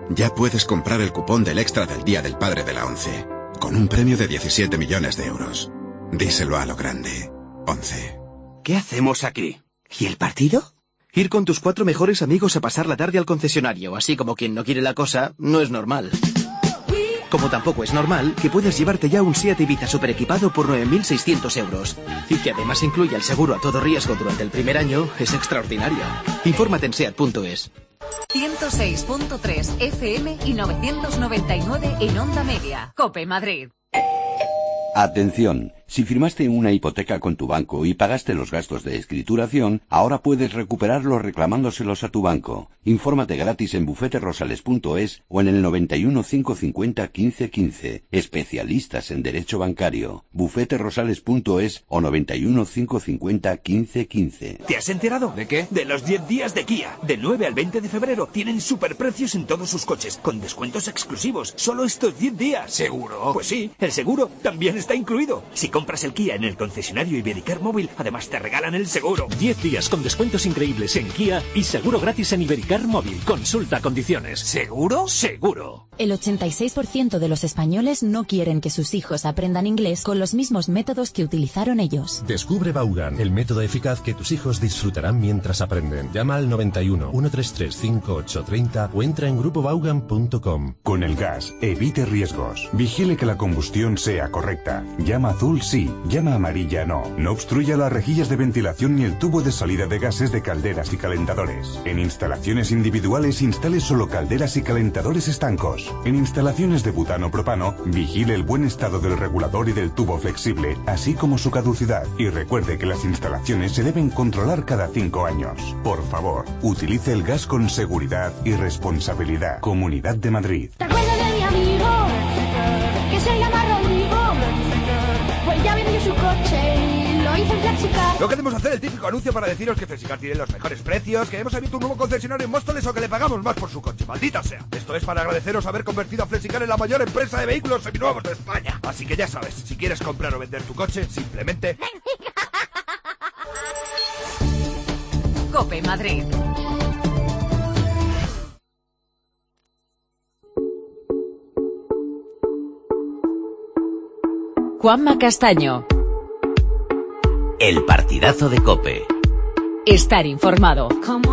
Ya puedes comprar el cupón del extra del Día del Padre de la ONCE, con un premio de 17 millones de euros. Díselo a lo grande. ONCE. ¿Qué hacemos aquí? ¿Y el partido? Ir con tus 4 mejores amigos a pasar la tarde al concesionario, así como quien no quiere la cosa, no es normal. Como tampoco es normal que puedas llevarte ya un SEAT Ibiza super equipado por 9.600 euros. Y que además incluya el seguro a todo riesgo durante el primer año, es extraordinario. Infórmate en SEAT.es. 106.3 FM y 999 en Onda Media. COPE Madrid. Atención, si firmaste una hipoteca con tu banco y pagaste los gastos de escrituración, ahora puedes recuperarlos reclamándoselos a tu banco. Infórmate gratis en bufeterosales.es o en el 91 550 15 15. Especialistas en derecho bancario. bufeterosales.es o 91 550 15 15. ¿Te has enterado? ¿De qué? De los 10 días de Kia. Del 9 al 20 de febrero tienen superprecios en todos sus coches, con descuentos exclusivos. Solo estos 10 días. ¿Seguro? Pues sí, el seguro también está incluido. Si compras el Kia en el concesionario Ibericar Móvil, además te regalan el seguro. 10 días con descuentos increíbles en Kia y seguro gratis en Ibericar Móvil. Consulta condiciones. ¿Seguro? Seguro. El 86% de los españoles no quieren que sus hijos aprendan inglés con los mismos métodos que utilizaron ellos. Descubre Vaughan, el método eficaz que tus hijos disfrutarán mientras aprenden. Llama al 91 133 5830 o entra en grupovaughan.com. Con el gas, evite riesgos. Vigile que la combustión sea correcta. Llama azul sí, llama amarilla no. No obstruya las rejillas de ventilación ni el tubo de salida de gases de calderas y calentadores. En instalaciones individuales instale solo calderas y calentadores estancos. En instalaciones de butano propano, vigile el buen estado del regulador y del tubo flexible, así como su caducidad. Y recuerde que las instalaciones se deben controlar cada 5 años. Por favor, utilice el gas con seguridad y responsabilidad. Comunidad de Madrid. ¿Te acuerdas de mi amigo? Que se llama Rodrigo. Pues ya vendió su coche y lo hizo en Flexicar. No queremos hacer el típico anuncio para deciros que Flexicar tiene los mejores precios, que hemos abierto un nuevo concesionario en Móstoles o que le pagamos más por su coche. ¡Maldita sea! Esto es para agradeceros haber convertido a Flexicar en la mayor empresa de vehículos seminuevos de España. Así que ya sabes, si quieres comprar o vender tu coche, simplemente... COPE Madrid. Juanma Castaño. El partidazo de COPE. Estar informado.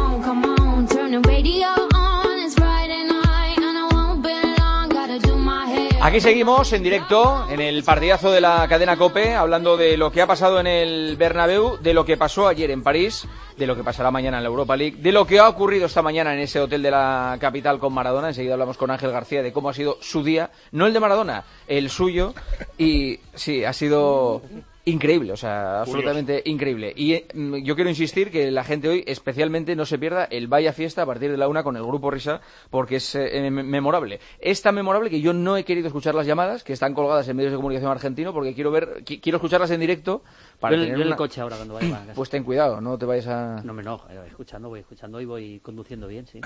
Aquí seguimos en directo en el partidazo de la cadena COPE, hablando de lo que ha pasado en el Bernabéu, de lo que pasó ayer en París, de lo que pasará mañana en la Europa League, de lo que ha ocurrido esta mañana en ese hotel de la capital con Maradona. Enseguida hablamos con Ángel García de cómo ha sido su día, no el de Maradona, el suyo, y sí, ha sido... increíble, o sea, absolutamente increíble. Y yo quiero insistir que la gente hoy especialmente no se pierda el Vaya Fiesta a partir de la 1 con el Grupo Risa, porque es memorable. Es tan memorable que yo no he querido escuchar las llamadas que están colgadas en medios de comunicación argentino, porque quiero escucarlas en directo. Para yo en el coche ahora cuando vaya a casa. Pues ten cuidado, no te vayas a... No me enojo, voy escuchando y voy conduciendo bien, sí.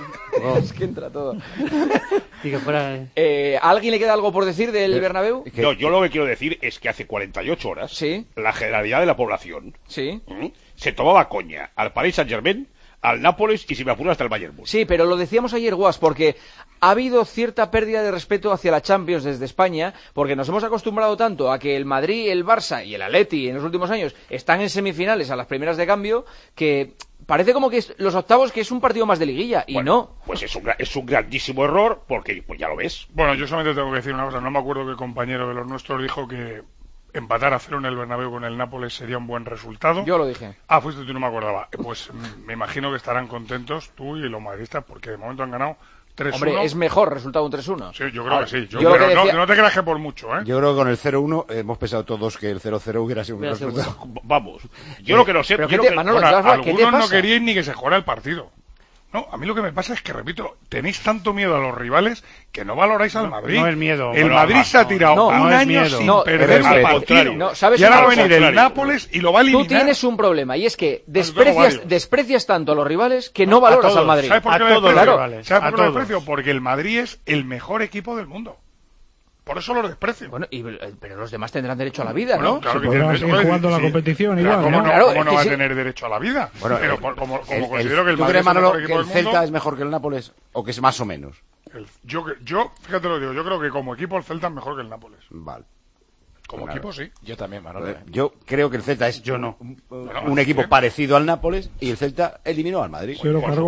Es que entra todo. Y que fuera... ¿A alguien le queda algo por decir del Bernabéu? No, yo lo que quiero decir es que hace 48 horas ¿sí? La generalidad de la población ¿sí? Se tomaba coña al Paris Saint-Germain, al Nápoles y, si me apuras, hasta el Bayern Múnich. Sí, pero lo decíamos ayer, Guas, porque ha habido cierta pérdida de respeto hacia la Champions desde España, porque nos hemos acostumbrado tanto a que el Madrid, el Barça y el Atleti en los últimos años están en semifinales a las primeras de cambio, que parece como que los octavos que es un partido más de liguilla, y bueno, no. Pues es un grandísimo error, porque pues ya lo ves. Bueno, yo solamente tengo que decir una cosa, no me acuerdo qué compañero de los nuestros dijo que empatar a 0 en el Bernabéu con el Nápoles sería un buen resultado. Yo lo dije. Ah, fuiste tú, no me acordaba. Pues me imagino que estarán contentos tú y los madridistas, porque de momento han ganado 3-1. Hombre, es mejor resultado un 3-1. Sí, yo creo que sí. Pero decía... no te creas que por mucho, ¿eh? Yo creo que con el 0-1 hemos pensado todos que el 0-0 hubiera sido un resultado. Vamos. Yo lo que no sé... Algunos no querían ni que se jugara el partido. No, a mí lo que me pasa es que, repito, tenéis tanto miedo a los rivales que no valoráis al Madrid. No es miedo. El Madrid se ha tirado un año sin perder un partido. Y ahora va a venir el Nápoles y lo va a eliminar. Tú tienes un problema, y es que desprecias tanto a los rivales que no valoras al Madrid. ¿Sabes por qué lo desprecio? Porque el Madrid es el mejor equipo del mundo. Por eso lo desprecio. Bueno, pero los demás tendrán derecho a la vida, ¿no? Claro que podrán seguir jugando la competición igual, ¿cómo ¿no? no va a tener derecho a la vida? Bueno, pero como considero que el ¿tú Madrid crees, Manolo, es que el Celta es mejor que el Nápoles o que es más o menos? Yo, fíjate lo que digo, yo creo que como equipo el Celta es mejor que el Nápoles. Vale. Como equipo, sí. Yo también, Manolo. Yo creo que el Celta es un equipo parecido al Nápoles y el Celta eliminó al Madrid.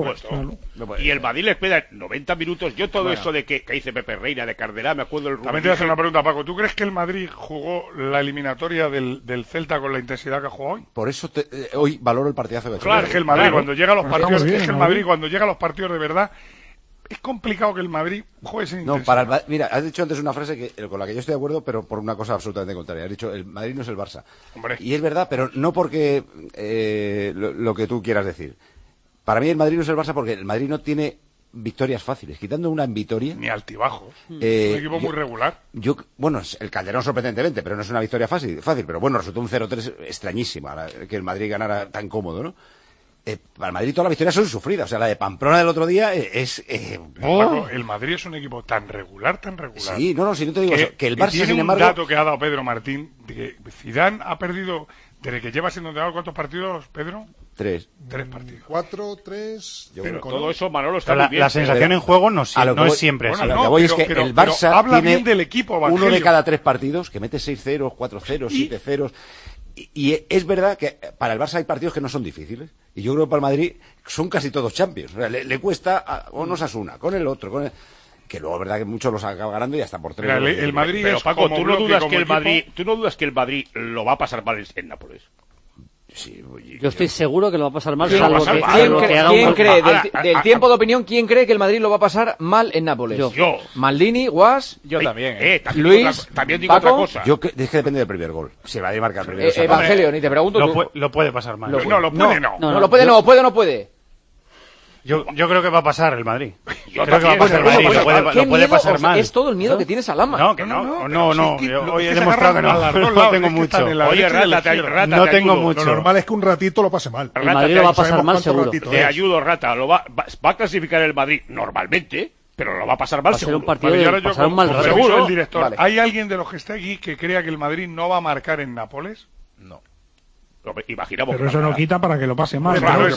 Y el Madrid le espera 90 minutos. Yo todo eso de que dice Pepe Reina, de Carderá, me acuerdo del Rubén. También te voy a hacer una pregunta, Paco. ¿Tú crees que el Madrid jugó la eliminatoria del Celta con la intensidad que ha jugado hoy? Por eso hoy valoro el partidazo de Claro, es que el Madrid cuando llega a los partidos, cuando llega a los partidos de verdad, es complicado que el Madrid juegue sin intensidad. Mira, has dicho antes una frase con la que yo estoy de acuerdo, pero por una cosa absolutamente contraria. Has dicho, el Madrid no es el Barça. Hombre. Y es verdad, pero no porque lo que tú quieras decir. Para mí el Madrid no es el Barça porque el Madrid no tiene victorias fáciles. Quitando una en Vitoria... Ni altibajos. Es un equipo muy regular. Bueno, el Calderón sorprendentemente, pero no es una victoria fácil. Pero bueno, resultó un 0-3 extrañísimo, que el Madrid ganara tan cómodo, ¿no? Para el Madrid todas las victorias son sufridas. O sea, la de Pamplona del otro día es... Paco, el Madrid es un equipo tan regular. Sí, si no te digo eso. Que el Barça, tiene sin embargo... un dato que ha dado Pedro Martín, de que Zidane ha perdido, desde que lleva siendo entrenador, ¿cuántos partidos, Pedro? 3 partidos. 4, 3, 5. Todo eso, Manolo, está muy bien. La sensación en juego no es siempre así. Lo que voy es que el Barça habla tiene bien del equipo, uno de cada 3 partidos que mete 6-0, 4-0, 7-0... Y es verdad que para el Barça hay partidos que no son difíciles. Y yo creo que para el Madrid son casi todos Champions. O sea, le cuesta con Osasuna, con el otro, que luego es verdad que muchos los acaba ganando y hasta por 3. El Madrid pero es Paco, como ¿tú no dudas que el Madrid lo va a pasar mal en Nápoles? Sí, yo estoy seguro que lo va a pasar mal. ¿Quién cree, del tiempo de opinión, quién cree que el Madrid lo va a pasar mal en Nápoles? Yo. Maldini, Guas. Yo también. Luis. También digo Paco, otra cosa. Es que depende del primer gol. Si el Madrid marca el primer gol. Evangelio, ni te pregunto. Lo puede pasar mal. ¿Puede? Yo creo que va a pasar el Madrid. Yo creo que va a pasar el Madrid. Lo puede pasar mal. Es todo el miedo que tienes a Lama. No. Hoy he demostrado que no tengo mucho. Oye, Rata, no tengo mucho. Lo normal es que un ratito lo pase mal. El Madrid lo va a pasar mal seguro. Te ayudo, Rata. Va a clasificar el Madrid normalmente, pero lo va a pasar mal seguro. Va a ser un partido de pasar un mal rato. Seguro. El director. ¿Hay alguien de los que está aquí que crea que el Madrid no va a marcar en Nápoles? No. Imaginamos. Pero eso no quita para que lo pase mal.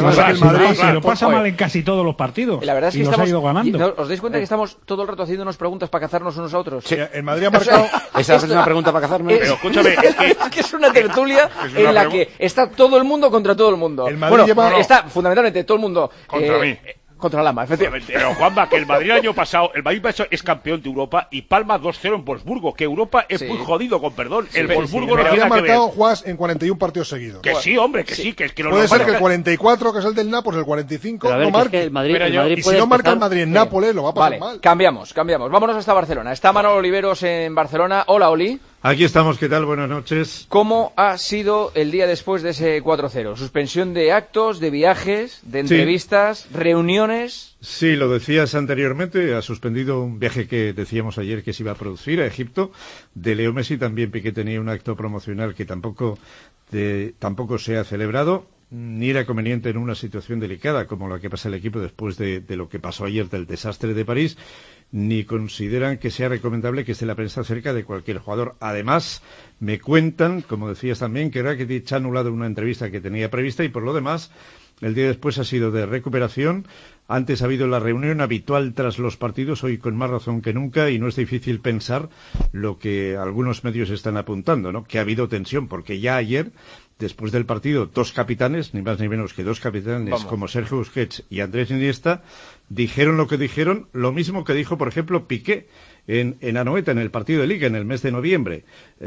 Si lo pasa mal en casi todos los partidos. La verdad es que ha ido ganando. ¿Os dais cuenta que estamos todo el rato haciéndonos preguntas para cazarnos unos a otros? Sí, el Madrid ha marcado... Esa es una pregunta para cazarme. Pero escúchame, es que es una tertulia en la que está todo el mundo contra todo el mundo. El Madrid está fundamentalmente todo el mundo... Contra mí. Contra Lama, efectivamente. Pero Juanma, que el Madrid el año pasado, el Madrid es campeón de Europa y palma 2-0 en Wolfsburgo, que Europa es muy jodido, con perdón. El Wolfsburgo no tiene ha nada que ver. marcado Juas en 41 partidos seguidos. Que sí, hombre, que sí, que lo puede ser que el 44, que es el del Nápoles, el 45, no marque. El Madrid y si no marca el Madrid en Nápoles, lo va a pasar mal. Cambiamos. Vámonos hasta Barcelona. Está Manolo Oliveros en Barcelona. Hola, Oli. Aquí estamos, ¿qué tal? Buenas noches. ¿Cómo ha sido el día después de ese 4-0? ¿Suspensión de actos, de viajes, de entrevistas, reuniones? Sí, lo decías anteriormente, ha suspendido un viaje que decíamos ayer que se iba a producir a Egipto. De Leo Messi también Piqué tenía un acto promocional que tampoco se ha celebrado. Ni era conveniente en una situación delicada como la que pasa el equipo después de lo que pasó ayer del desastre de París, ni consideran que sea recomendable que esté la prensa cerca de cualquier jugador. Además, me cuentan, como decías también, que Rakitic ha anulado una entrevista que tenía prevista y por lo demás, el día después ha sido de recuperación. Antes ha habido la reunión habitual tras los partidos, hoy con más razón que nunca, y no es difícil pensar lo que algunos medios están apuntando, ¿no? Que ha habido tensión, porque ya ayer, después del partido, 2 capitanes, ni más ni menos que 2 capitanes, como Sergio Busquets y Andrés Iniesta, dijeron lo que dijeron, lo mismo que dijo, por ejemplo, Piqué en Anoeta, en el partido de Liga, en el mes de noviembre,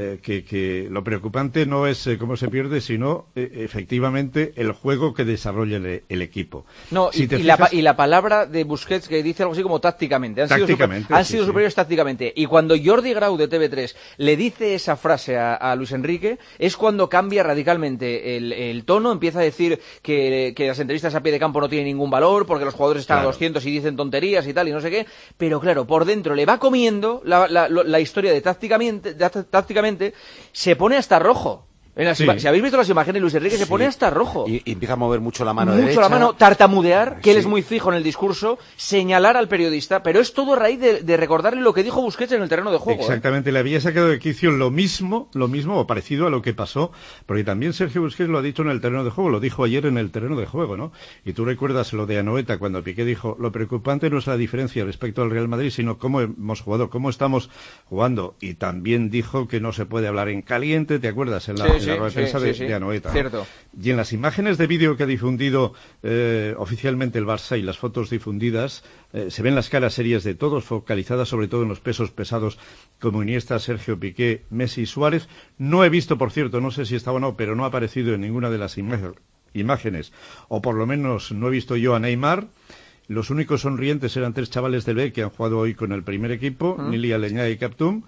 que lo preocupante no es cómo se pierde, sino efectivamente el juego que desarrolla el equipo. No, si y la palabra de Busquets que dice algo así como tácticamente. Han sido superiores tácticamente. Y cuando Jordi Grau de TV3 le dice esa frase a Luis Enrique, es cuando cambia radicalmente el tono, empieza a decir que las entrevistas a pie de campo no tienen ningún valor, porque los jugadores están a 200 y dicen tonterías y tal, y no sé qué, pero claro, por dentro le va comiendo la historia de tácticamente se pone hasta rojo. Si habéis visto las imágenes, Luis Enrique se pone hasta rojo. Y empieza a mover mucho la mano derecha. Mucho la mano, tartamudear, que él es muy fijo en el discurso, señalar al periodista, pero es todo a raíz de recordarle lo que dijo Busquets en el terreno de juego. Exactamente, le había sacado de quicio lo mismo o parecido a lo que pasó, porque también Sergio Busquets lo ha dicho en el terreno de juego, lo dijo ayer en el terreno de juego, ¿no? Y tú recuerdas lo de Anoeta cuando Piqué dijo, lo preocupante no es la diferencia respecto al Real Madrid, sino cómo hemos jugado, cómo estamos jugando. Y también dijo que no se puede hablar en caliente, ¿te acuerdas? En la rueda de prensa de Anoeta. Cierto. ¿No? Y en las imágenes de vídeo que ha difundido oficialmente el Barça y las fotos difundidas, se ven las caras serias de todos, focalizadas sobre todo en los pesos pesados como Iniesta, Sergio, Piqué, Messi y Suárez. No he visto, por cierto, no sé si estaba o no, pero no ha aparecido en ninguna de las imágenes, o por lo menos no he visto yo a Neymar. Los únicos sonrientes eran 3 chavales del B que han jugado hoy con el primer equipo, Nili, Aleñá y Captum.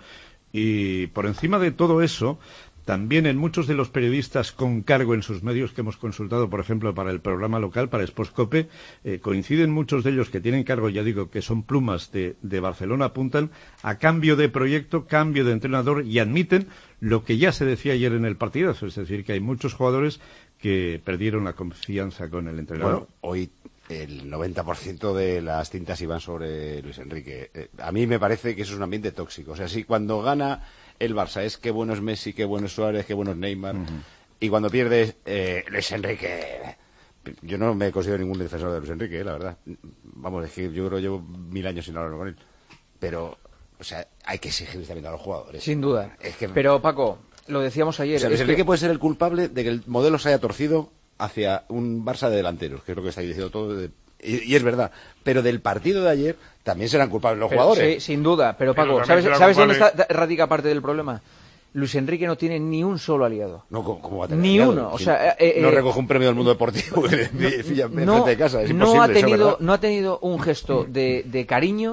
Y por encima de todo eso, también en muchos de los periodistas con cargo en sus medios que hemos consultado, por ejemplo, para el programa local, para Sportscope, coinciden muchos de ellos que tienen cargo, ya digo, que son plumas de Barcelona, apuntan a cambio de proyecto, cambio de entrenador, y admiten lo que ya se decía ayer en el partidazo, es decir, que hay muchos jugadores que perdieron la confianza con el entrenador. Bueno, hoy el 90% de las tintas iban sobre Luis Enrique. A mí me parece que eso es un ambiente tóxico. O sea, si cuando gana el Barça es qué bueno es Messi, qué bueno es Suárez, qué bueno es Neymar, y cuando pierde Luis Enrique, yo no me considero ningún defensor de Luis Enrique, la verdad. Vamos, es que yo creo que llevo 1000 años sin hablar con él. Pero, o sea, hay que exigir también a los jugadores. Sin duda. Pero, Paco, lo decíamos ayer. O sea, Luis Enrique puede ser el culpable de que el modelo se haya torcido hacia un Barça de delanteros, que es lo que estáis diciendo todo, y es verdad. Pero del partido de ayer también serán culpables los jugadores. Sí, sin duda. Pero Paco, ¿sabes dónde radica parte del problema? Luis Enrique no tiene ni un solo aliado. No, ¿cómo va a tener ni aliado? uno. O sea, no recoge un premio del mundo deportivo frente de casa. Es imposible, no ha tenido un gesto de cariño,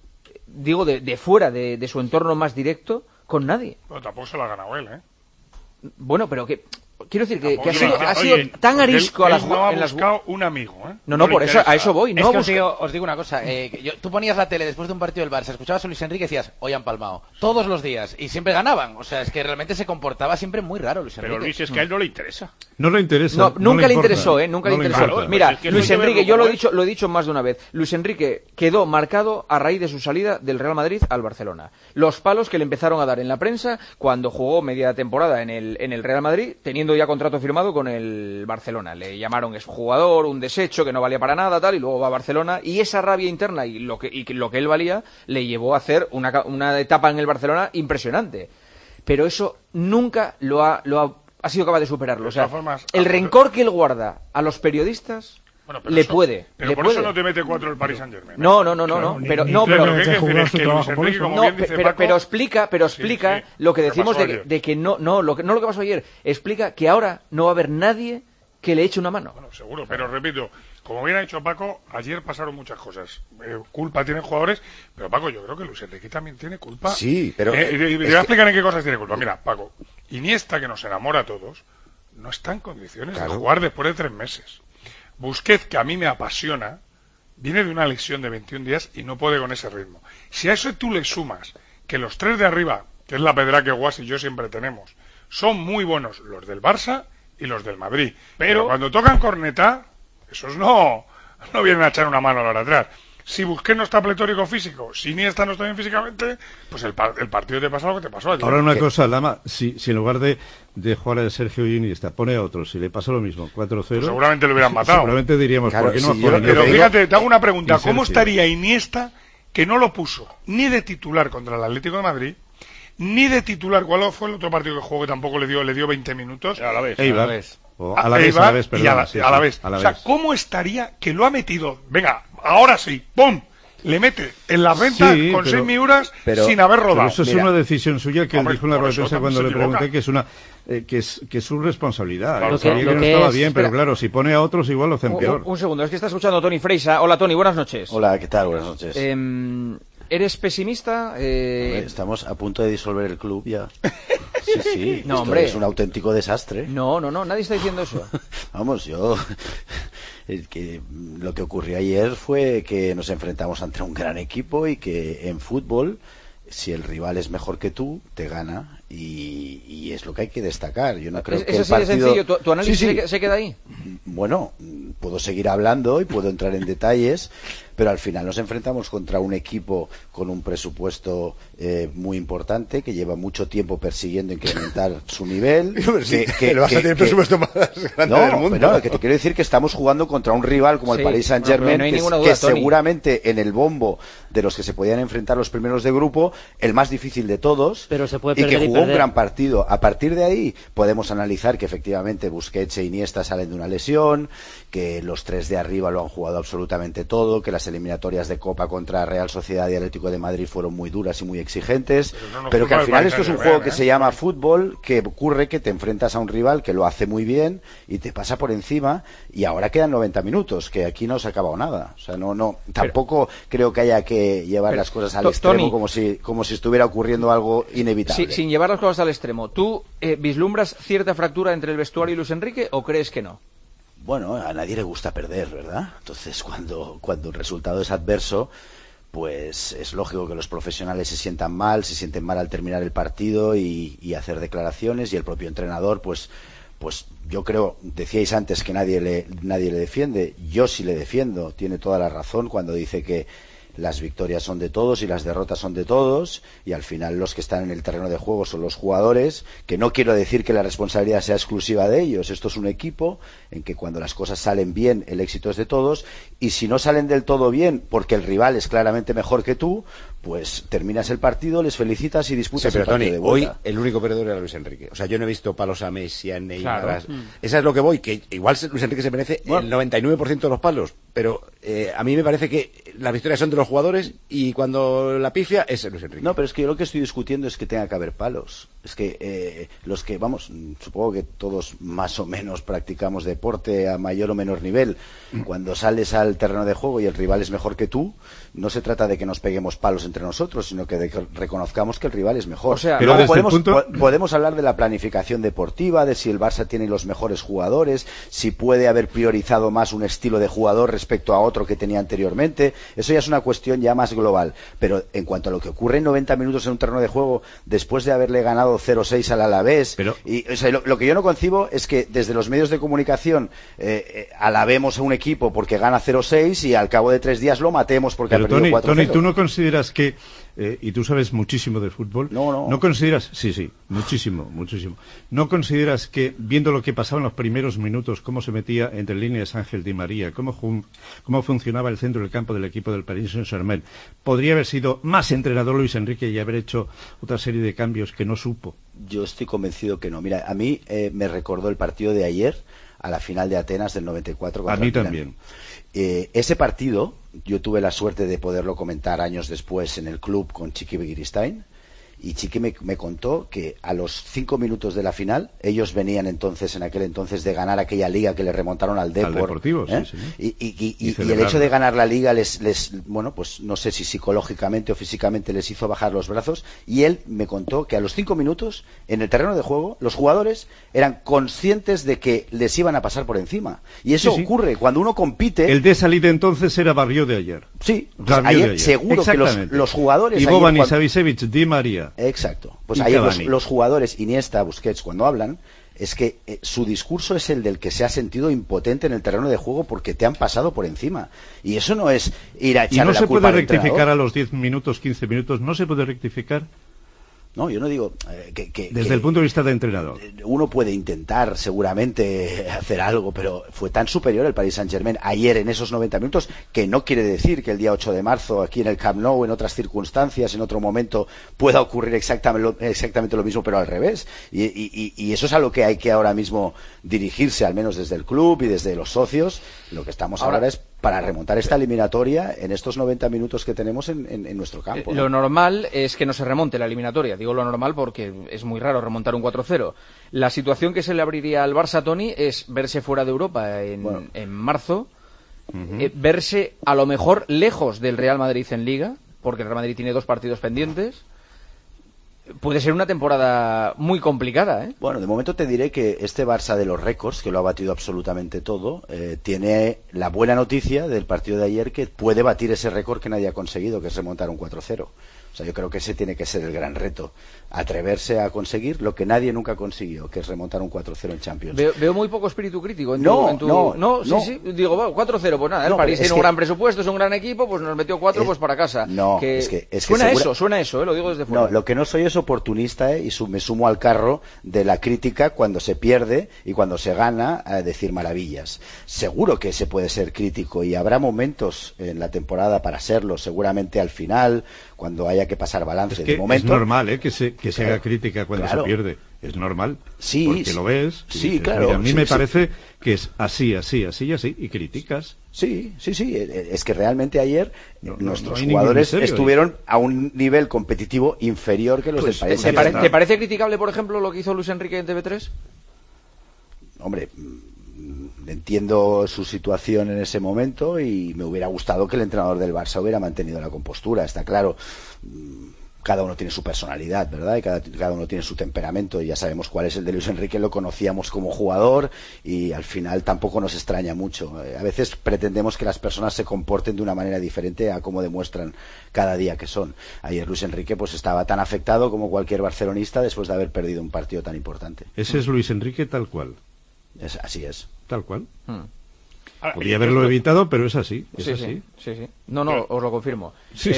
digo, de fuera de su entorno más directo, con nadie. Pero tampoco se lo ha ganado él, ¿eh? Bueno, pero que... Quiero decir que ha sido tan arisco él no ha buscado un amigo, ¿eh? No, por eso, a eso voy. No es que os digo una cosa. Tú ponías la tele después de un partido del Barça, escuchabas a Luis Enrique y decías, hoy han palmado. Todos los días. Y siempre ganaban. O sea, es que realmente se comportaba siempre muy raro Luis Enrique. Pero Luis, es que a él no le interesa. No le interesa. No, nunca le interesó, ¿eh? Nunca le interesó. Mira, Luis Enrique, yo lo he dicho más de una vez. Luis Enrique quedó marcado a raíz de su salida del Real Madrid al Barcelona. Los palos que le empezaron a dar en la prensa cuando jugó media temporada en el Real Madrid, teniendo ya contrato firmado con el Barcelona. Le llamaron exjugador, un desecho que no valía para nada, tal, y luego va a Barcelona, y esa rabia interna y lo que él valía le llevó a hacer una etapa en el Barcelona impresionante. Pero eso nunca ha sido capaz de superarlo. O sea, el rencor que él guarda a los periodistas le puede. Pero por eso no te mete 4 el Paris Saint-Germain. No. Pero explica lo que decimos de que no lo que pasó ayer. Explica que ahora no va a haber nadie que le eche una mano. Bueno, seguro, pero repito, como bien ha dicho Paco, ayer pasaron muchas cosas. Culpa tienen jugadores, pero Paco, yo creo que Luis Enrique también tiene culpa. Sí, pero... te voy a explicar en qué cosas tiene culpa. Mira, Paco, Iniesta, que nos enamora a todos, no está en condiciones de jugar después de 3 meses. Busquets, que a mí me apasiona, viene de una lesión de 21 días y no puede con ese ritmo. Si a eso tú le sumas que los 3 de arriba, que es la pedra que Guas y yo siempre tenemos, son muy buenos los del Barça y los del Madrid. Pero cuando tocan corneta, esos no vienen a echar una mano a la hora atrás. Si Busquets no está pletórico físico, si Iniesta no está bien físicamente, pues el partido te pasa lo que te pasó ayer. Ahora una cosa, Lama, si en lugar de jugar a Sergio y Iniesta pone a otro, si le pasa lo mismo, 4-0... Pues seguramente lo hubieran matado. Seguramente diríamos, ¿por qué no juega? Pero fíjate, te hago una pregunta, ¿cómo estaría Iniesta que no lo puso ni de titular contra el Atlético de Madrid, ni de titular, ¿cuál fue el otro partido que jugó que tampoco le dio 20 minutos? A la vez. A la vez. O sea, ¿cómo estaría que lo ha metido? Venga, ahora sí, ¡pum! Le mete en la venta con 6 miuras sin haber rodado. Pero eso es una decisión suya que él dijo en la rueda de prensa cuando le pregunté, que es una que es su responsabilidad. Claro, sabía que no estaba bien, pero claro, si pone a otros igual lo hacen peor. Un segundo, es que está escuchando Tony Freisa. Hola Tony, buenas noches. Hola, ¿qué tal? Buenas noches. ¿Eres pesimista? Estamos a punto de disolver el club ya. Sí, no, hombre. Es un auténtico desastre. No, nadie está diciendo eso. Vamos, lo que ocurrió ayer fue que nos enfrentamos ante un gran equipo y que en fútbol si el rival es mejor que tú, te gana, y es lo que hay que destacar. Yo no creo que ¿Es así de sencillo? ¿Tu análisis se queda ahí? Bueno, puedo seguir hablando y puedo entrar en detalles, pero al final nos enfrentamos contra un equipo con un presupuesto muy importante, que lleva mucho tiempo persiguiendo incrementar su nivel. Que lo vas a tener el presupuesto más grande del mundo. No, que te quiero decir que estamos jugando contra un rival como el Paris Saint-Germain, que seguramente en el bombo de los que se podían enfrentar los primeros de grupo, el más difícil de todos, pero se puede y que jugó un gran partido. A partir de ahí podemos analizar que efectivamente Busquets e Iniesta salen de una lesión, que los tres de arriba lo han jugado absolutamente todo, que las eliminatorias de Copa contra Real Sociedad y Atlético de Madrid fueron muy duras y muy exigentes, pero que al final esto es un juego que se llama fútbol, que ocurre que te enfrentas a un rival que lo hace muy bien y te pasa por encima, y ahora quedan 90 minutos, que aquí no se ha acabado nada. O sea, tampoco creo que haya que llevar las cosas al extremo, Tony, como si estuviera ocurriendo algo inevitable. Sí, sin llevar las cosas al extremo, ¿tú vislumbras cierta fractura entre el vestuario y Luis Enrique o crees que no? Bueno, a nadie le gusta perder, ¿verdad? Entonces, cuando el resultado es adverso, pues es lógico que los profesionales se sientan mal al terminar el partido y hacer declaraciones, y el propio entrenador, pues yo creo, decíais antes que nadie le defiende, yo sí le defiendo, tiene toda la razón cuando dice que las victorias son de todos y las derrotas son de todos, y al final los que están en el terreno de juego son los jugadores, que no quiero decir que la responsabilidad sea exclusiva de ellos. Esto es un equipo en que cuando las cosas salen bien, el éxito es de todos, y si no salen del todo bien porque el rival es claramente mejor que tú, pues terminas el partido, les felicitas y disputas el partido de vuelta. Hoy el único perdedor era Luis Enrique. O sea, yo no he visto palos a Messi, a Neymar. Claro. Esa es lo que voy, que igual Luis Enrique se merece el 99% de los palos, pero a mí me parece que las victorias son de los jugadores, y cuando la pifia es Luis Enrique. No, pero es que yo lo que estoy discutiendo es que tenga que haber palos. Es que los que, supongo que todos más o menos practicamos deporte a mayor o menor nivel. Cuando sales al terreno de juego y el rival es mejor que tú, no se trata de que nos peguemos palos entre nosotros, sino que reconozcamos que el rival es mejor. O sea, pero podemos hablar de la planificación deportiva, de si el Barça tiene los mejores jugadores, si puede haber priorizado más un estilo de jugador respecto a otro que tenía anteriormente. Eso ya es una cuestión ya más global. Pero en cuanto a lo que ocurre en 90 minutos en un terreno de juego, después de haberle ganado 0-6 al Alavés, lo que yo no concibo es que desde los medios de comunicación alabemos a un equipo porque gana 0-6 y al cabo de 3 días lo matemos porque ha perdido 4-0. Tony, ¿tú no consideras que, y tú sabes muchísimo de fútbol, no consideras, sí, muchísimo, no consideras que, viendo lo que pasaba en los primeros minutos, cómo se metía entre líneas Ángel Di María, cómo funcionaba el centro del campo del equipo del Paris Saint-Germain, podría haber sido más entrenador Luis Enrique y haber hecho otra serie de cambios que no supo? Yo estoy convencido que no. Mira, a mí me recordó el partido de ayer a la final de Atenas del 94 contra a mí también. Ese partido yo tuve la suerte de poderlo comentar años después en el club con Chiqui Begiristain, y Chiqui me contó que a los 5 minutos de la final, ellos venían en aquel entonces de ganar aquella liga que le remontaron al Deportivo, sí. Y el hecho de ganar la liga pues no sé si psicológicamente o físicamente les hizo bajar los brazos, y él me contó que a los 5 minutos en el terreno de juego los jugadores eran conscientes de que les iban a pasar por encima, y eso ocurre cuando uno compite. El de salida entonces era Barrió de ayer. Sí, pues ayer seguro que los jugadores, y Boban y Savicevic, Di María. Exacto. Pues ahí los jugadores, Iniesta, Busquets, cuando hablan, es que su discurso es el del que se ha sentido impotente en el terreno de juego porque te han pasado por encima. Y eso no es ir a echarle la culpa al entrenador. ¿Y no se puede rectificar a los 10 minutos, 15 minutos? ¿No se puede rectificar? No, yo no digo desde el punto de vista de entrenador. Uno puede intentar seguramente hacer algo, pero fue tan superior el Paris Saint-Germain ayer en esos 90 minutos, que no quiere decir que el día 8 de marzo aquí en el Camp Nou, en otras circunstancias, en otro momento, pueda ocurrir exactamente lo mismo, pero al revés. Y eso es a lo que hay que ahora mismo dirigirse, al menos desde el club y desde los socios. Lo que estamos ahora es para remontar esta eliminatoria en estos 90 minutos que tenemos en nuestro campo. Lo normal es que no se remonte la eliminatoria. Digo lo normal porque es muy raro remontar un 4-0. La situación que se le abriría al Barça, Tony, es verse fuera de Europa en marzo, verse a lo mejor lejos del Real Madrid en Liga, porque el Real Madrid tiene 2 partidos pendientes. Puede ser una temporada muy complicada, ¿eh? Bueno, de momento te diré que este Barça de los récords, que lo ha batido absolutamente todo, tiene la buena noticia del partido de ayer, que puede batir ese récord que nadie ha conseguido, que es remontar un 4-0. O O sea, yo creo que ese tiene que ser el gran reto. Atreverse a conseguir lo que nadie nunca consiguió, que es remontar un 4-0 en Champions. Veo muy poco espíritu crítico en no, sí, digo, bueno, 4-0, pues nada, el París tiene un gran presupuesto, es un gran equipo, pues nos metió 4, pues para casa. Suena eso, lo digo desde fuera. No, lo que no soy es oportunista, y me sumo al carro de la crítica cuando se pierde y cuando se gana a decir maravillas. Seguro que se puede ser crítico y habrá momentos en la temporada para serlo, seguramente al final, cuando haya que pasar balance. De momento es normal, que se haga crítica cuando se pierde. Es normal. Sí, porque lo ves. Sí, dices, claro. Mira, a mí me parece que es así, y criticas. Sí. Es que realmente ayer nuestros jugadores estuvieron a un nivel competitivo inferior que los del País. ¿Te parece criticable, por ejemplo, lo que hizo Luis Enrique en TV3? Hombre, entiendo su situación en ese momento y me hubiera gustado que el entrenador del Barça hubiera mantenido la compostura, está claro. Cada uno tiene su personalidad, ¿verdad? Y cada uno tiene su temperamento, y ya sabemos cuál es el de Luis Enrique, lo conocíamos como jugador y al final tampoco nos extraña mucho. A veces pretendemos que las personas se comporten de una manera diferente a como demuestran cada día que son. Ayer Luis Enrique pues estaba tan afectado como cualquier barcelonista después de haber perdido un partido tan importante. Ese es Luis Enrique tal cual. Así es. Tal cual. Podría haberlo evitado, pero es así. Sí. No, os lo confirmo. Sí.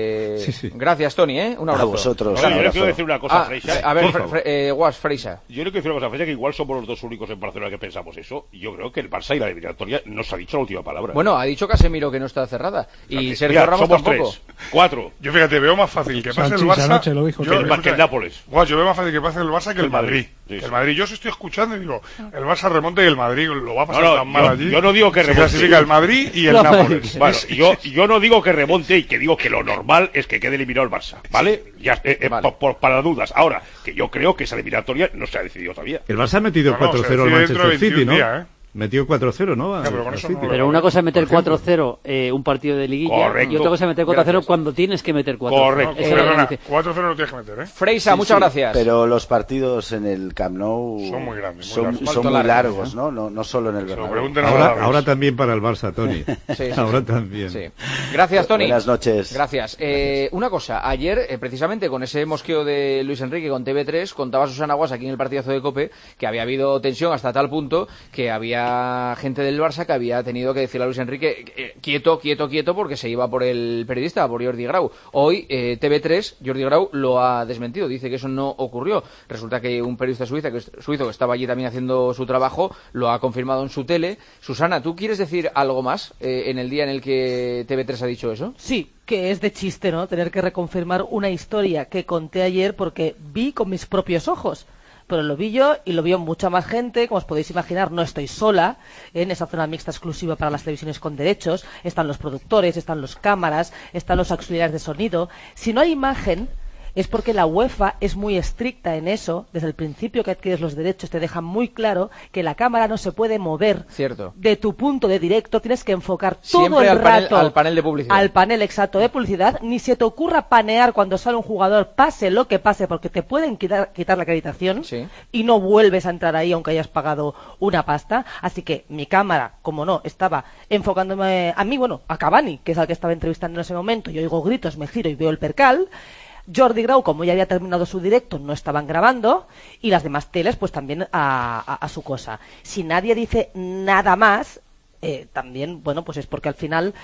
Gracias, Tony, Un abrazo. A vosotros. Yo le quiero decir una cosa, Freixa. A ver, Guas, Freixa. Yo le quiero decir una cosa, Freixa, que igual somos los dos únicos en Barcelona que pensamos eso. Yo creo que el Barça y la eliminatoria nos ha dicho la última palabra. Bueno, ha dicho Casemiro que no está cerrada. Y Sergio Ramos somos tampoco. 4. Yo fíjate, veo más fácil que pase el Barça lo dijo que el Nápoles. Yo veo más fácil que pase el Barça que el Madrid. El Madrid, yo os estoy escuchando y digo, el Barça remonta y el Madrid lo va a pasar tan mal allí. Yo no digo que remonte. Se clasifica el Madrid y el Nápoles. Bueno, yo no digo que remonte y que digo que lo normal es que quede eliminado el Barça, ¿vale? Ya, vale. Para dudas. Ahora, que yo creo que esa eliminatoria no se ha decidido todavía. El Barça ha metido 4-0 al Manchester City, ¿no? Metió 4-0, ¿no? Pero una cosa es meter 4-0 un partido de liguilla. Correcto. Y otra cosa es meter 4-0 cuando tienes que meter 4-0. Correcto. 4-0 no tienes que meter, Freisa, muchas gracias. Pero los partidos en el Camp Nou son muy grandes, son muy largos, ¿no? No solo en el Bernabéu. Ahora también para el Barça, Tony. Ahora también. Sí. Gracias, Tony. Buenas noches. Gracias. Una cosa, ayer, precisamente con ese mosqueo de Luis Enrique con TV3, contaba Susana Guas aquí en el partidazo de COPE que había habido tensión hasta tal punto que había gente del Barça que había tenido que decirle a Luis Enrique quieto, porque se iba por el periodista, por Jordi Grau. Hoy TV3, Jordi Grau lo ha desmentido, dice que eso no ocurrió. Resulta que un periodista suizo que estaba allí también haciendo su trabajo lo ha confirmado en su tele. Susana, ¿tú quieres decir algo más en el día en el que TV3 ha dicho eso? Sí, que es de chiste, ¿no? Tener que reconfirmar una historia que conté ayer porque vi con mis propios ojos. Pero lo vi yo y lo vio mucha más gente, como os podéis imaginar, no estoy sola en esa zona mixta exclusiva para las televisiones con derechos, están los productores, están los cámaras, están los auxiliares de sonido. Si no hay imagen, es porque la UEFA es muy estricta en eso. Desde el principio que adquieres los derechos te deja muy claro que la cámara no se puede mover. Cierto. De tu punto de directo, tienes que enfocar siempre todo el rato al panel de publicidad. Al panel exacto de publicidad. Ni se te ocurra panear cuando sale un jugador, pase lo que pase, porque te pueden quitar la acreditación y no vuelves a entrar ahí aunque hayas pagado una pasta. Así que mi cámara, como no, estaba enfocándome a mí, a Cavani, que es al que estaba entrevistando en ese momento. Yo oigo gritos, me giro y veo el percal. Jordi Grau, como ya había terminado su directo, no estaban grabando, y las demás teles pues también a su cosa. Si nadie dice nada más, también, pues es porque al final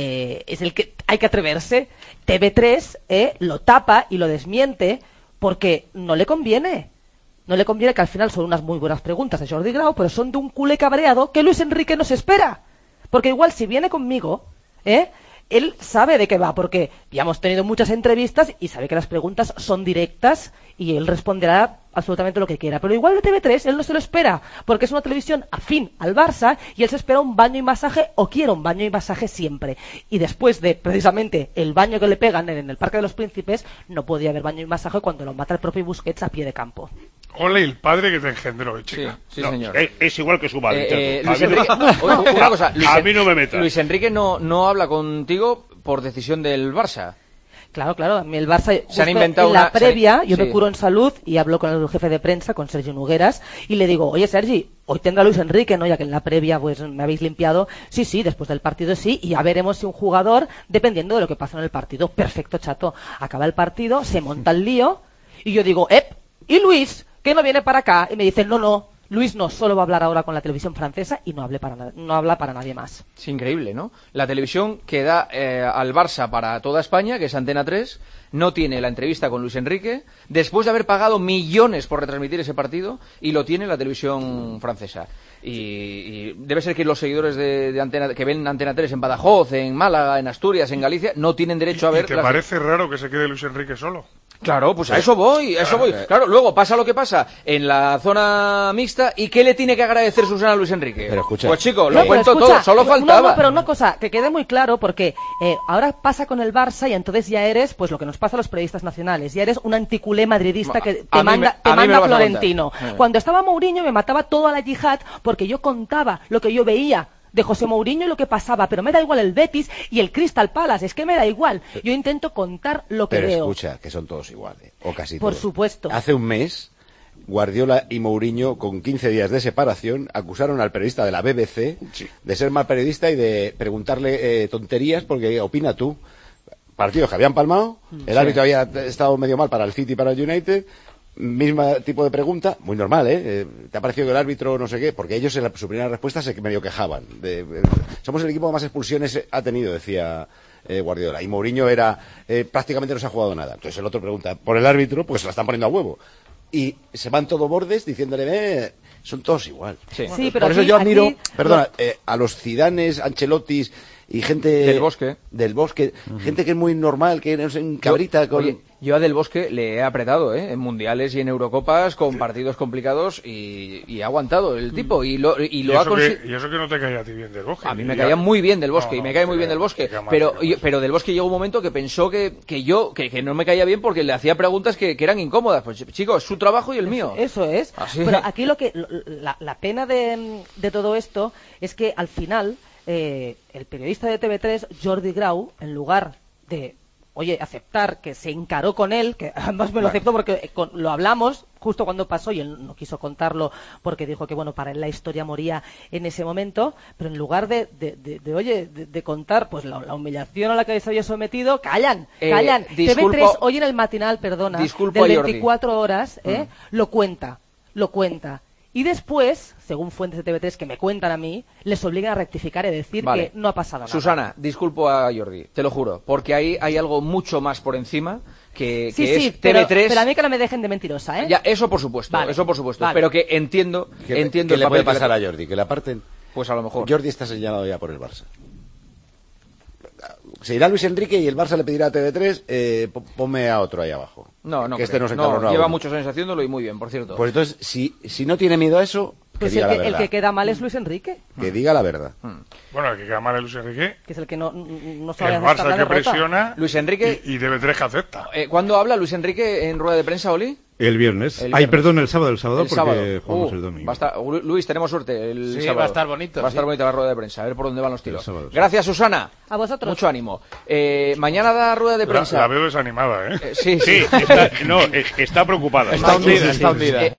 es el que hay que atreverse. TV3 lo tapa y lo desmiente porque no le conviene. No le conviene, que al final son unas muy buenas preguntas de Jordi Grau, pero son de un culé cabreado que Luis Enrique no se espera. Porque igual si viene conmigo, él sabe de qué va, porque ya hemos tenido muchas entrevistas y sabe que las preguntas son directas y él responderá absolutamente lo que quiera. Pero igual de TV3 él no se lo espera, porque es una televisión afín al Barça y él se espera un baño y masaje, o quiere un baño y masaje siempre. Y después de precisamente el baño que le pegan en el Parque de los Príncipes, no podía haber baño y masaje cuando lo mata el propio Busquets a pie de campo. Ole el padre que te engendró, chica. Sí, señor. Es igual que su madre. Luis Enrique, una cosa, a mí no me metas. Luis Enrique no habla contigo por decisión del Barça. Claro, a mí el Barça se han inventado en la previa, yo me curo en salud y hablo con el jefe de prensa, con Sergio Nogueras, y le digo, oye Sergi, hoy tendrá Luis Enrique, ¿no? Ya que en la previa pues me habéis limpiado. Sí, después del partido sí, y ya veremos si un jugador, dependiendo de lo que pasa en el partido. Perfecto, chato. Acaba el partido, se monta el lío, y yo digo, ¿y Luis? ¿Que no viene para acá? Y me dicen, no, Luis no, solo va a hablar ahora con la televisión francesa y no habla para nadie más. Es increíble, ¿no? La televisión que da al Barça para toda España, que es Antena 3, no tiene la entrevista con Luis Enrique, después de haber pagado millones por retransmitir ese partido, y lo tiene la televisión francesa. Y debe ser que los seguidores de Antena, que ven Antena 3 en Badajoz, en Málaga, en Asturias, en Galicia, no tienen derecho a ver... ¿Te parece raro que se quede Luis Enrique solo? Claro, pues a eso voy. Claro, luego pasa lo que pasa en la zona mixta, ¿y qué le tiene que agradecer Susana a Luis Enrique? Pero escucha, pues chico, lo cuento todo, solo faltaba. No, pero una cosa, que quede muy claro, porque ahora pasa con el Barça y entonces ya eres, pues lo que nos pasa a los periodistas nacionales, ya eres un anticulé madridista que te manda Florentino. Cuando estaba Mourinho me mataba toda la yihad porque yo contaba lo que yo veía de José Mourinho y lo que pasaba, pero me da igual el Betis y el Crystal Palace, es que me da igual. Yo intento contar lo que veo. Pero escucha, que son todos iguales, o casi todos. Por supuesto. Hace un mes, Guardiola y Mourinho, con 15 días de separación, acusaron al periodista de la BBC de ser mal periodista y de preguntarle tonterías porque, opina tú, partidos que habían palmado, el árbitro había estado medio mal para el City y para el United... Mismo tipo de pregunta, muy normal, ¿te ha parecido que el árbitro no sé qué? Porque ellos en su primera respuesta se medio quejaban. Somos el equipo que más expulsiones ha tenido, decía Guardiola. Y Mourinho prácticamente no se ha jugado nada. Entonces el otro pregunta por el árbitro, pues se la están poniendo a huevo. Y se van todos bordes diciéndole, son todos igual. Sí, pero por eso yo admiro, a los Zidanes, Ancelottis y gente del Bosque, gente que es muy normal, que no sé, cabrita con... Oye, yo a Del Bosque le he apretado, en mundiales y en Eurocopas con partidos complicados y ha aguantado el tipo y lo ha conseguido. Y eso que no te caía a ti bien Del Bosque. A mí me caía muy bien Del Bosque y me cae muy bien Del Bosque, pero Del Bosque llegó un momento que pensó que no me caía bien porque le hacía preguntas que eran incómodas. Pues chicos, es su trabajo y el mío. Eso es. Así. Pero aquí la pena de todo esto es que al final el periodista de TV3, Jordi Grau, en lugar de aceptar que se encaró con él, que además me lo aceptó porque lo hablamos justo cuando pasó y él no quiso contarlo porque dijo que para él la historia moría en ese momento, pero en lugar de contar pues la humillación a la que se había sometido, callan. TV3 hoy en el matinal, de 24 horas, lo cuenta. Y después, según fuentes de TV3 que me cuentan a mí, les obligan a rectificar y decir que no ha pasado nada. Susana, disculpo a Jordi, te lo juro, porque ahí hay algo mucho más por encima que es TV3. Pero a mí que no me dejen de mentirosa, ¿eh? Ya, eso por supuesto, vale. Pero que entiendo ¿Qué le puede pasar a Jordi? ¿Que le aparten? Pues a lo mejor. Jordi está señalado ya por el Barça. Se irá Luis Enrique y el Barça le pedirá a TV3 ponme a otro ahí abajo. No, que este no se encargó. Lleva muchos años haciéndolo y muy bien, por cierto. Pues entonces, si no tiene miedo a eso, pues que diga la verdad. El que queda mal es Luis Enrique. Que diga la verdad. Bueno, el que queda mal es Luis Enrique. Que es el que no sabe el Barça que presiona. Luis Enrique. Y TV3 que acepta. ¿Cuándo habla Luis Enrique en rueda de prensa, Oli? El viernes. Perdón, el sábado porque jugamos el domingo. Luis, tenemos suerte el sábado. Va a estar bonito. Va a estar bonita la rueda de prensa, a ver por dónde van los tiros. Gracias, Susana. A vosotros. Mucho ánimo. Mañana da rueda de prensa. La veo desanimada, Sí, está preocupada. Está hundida.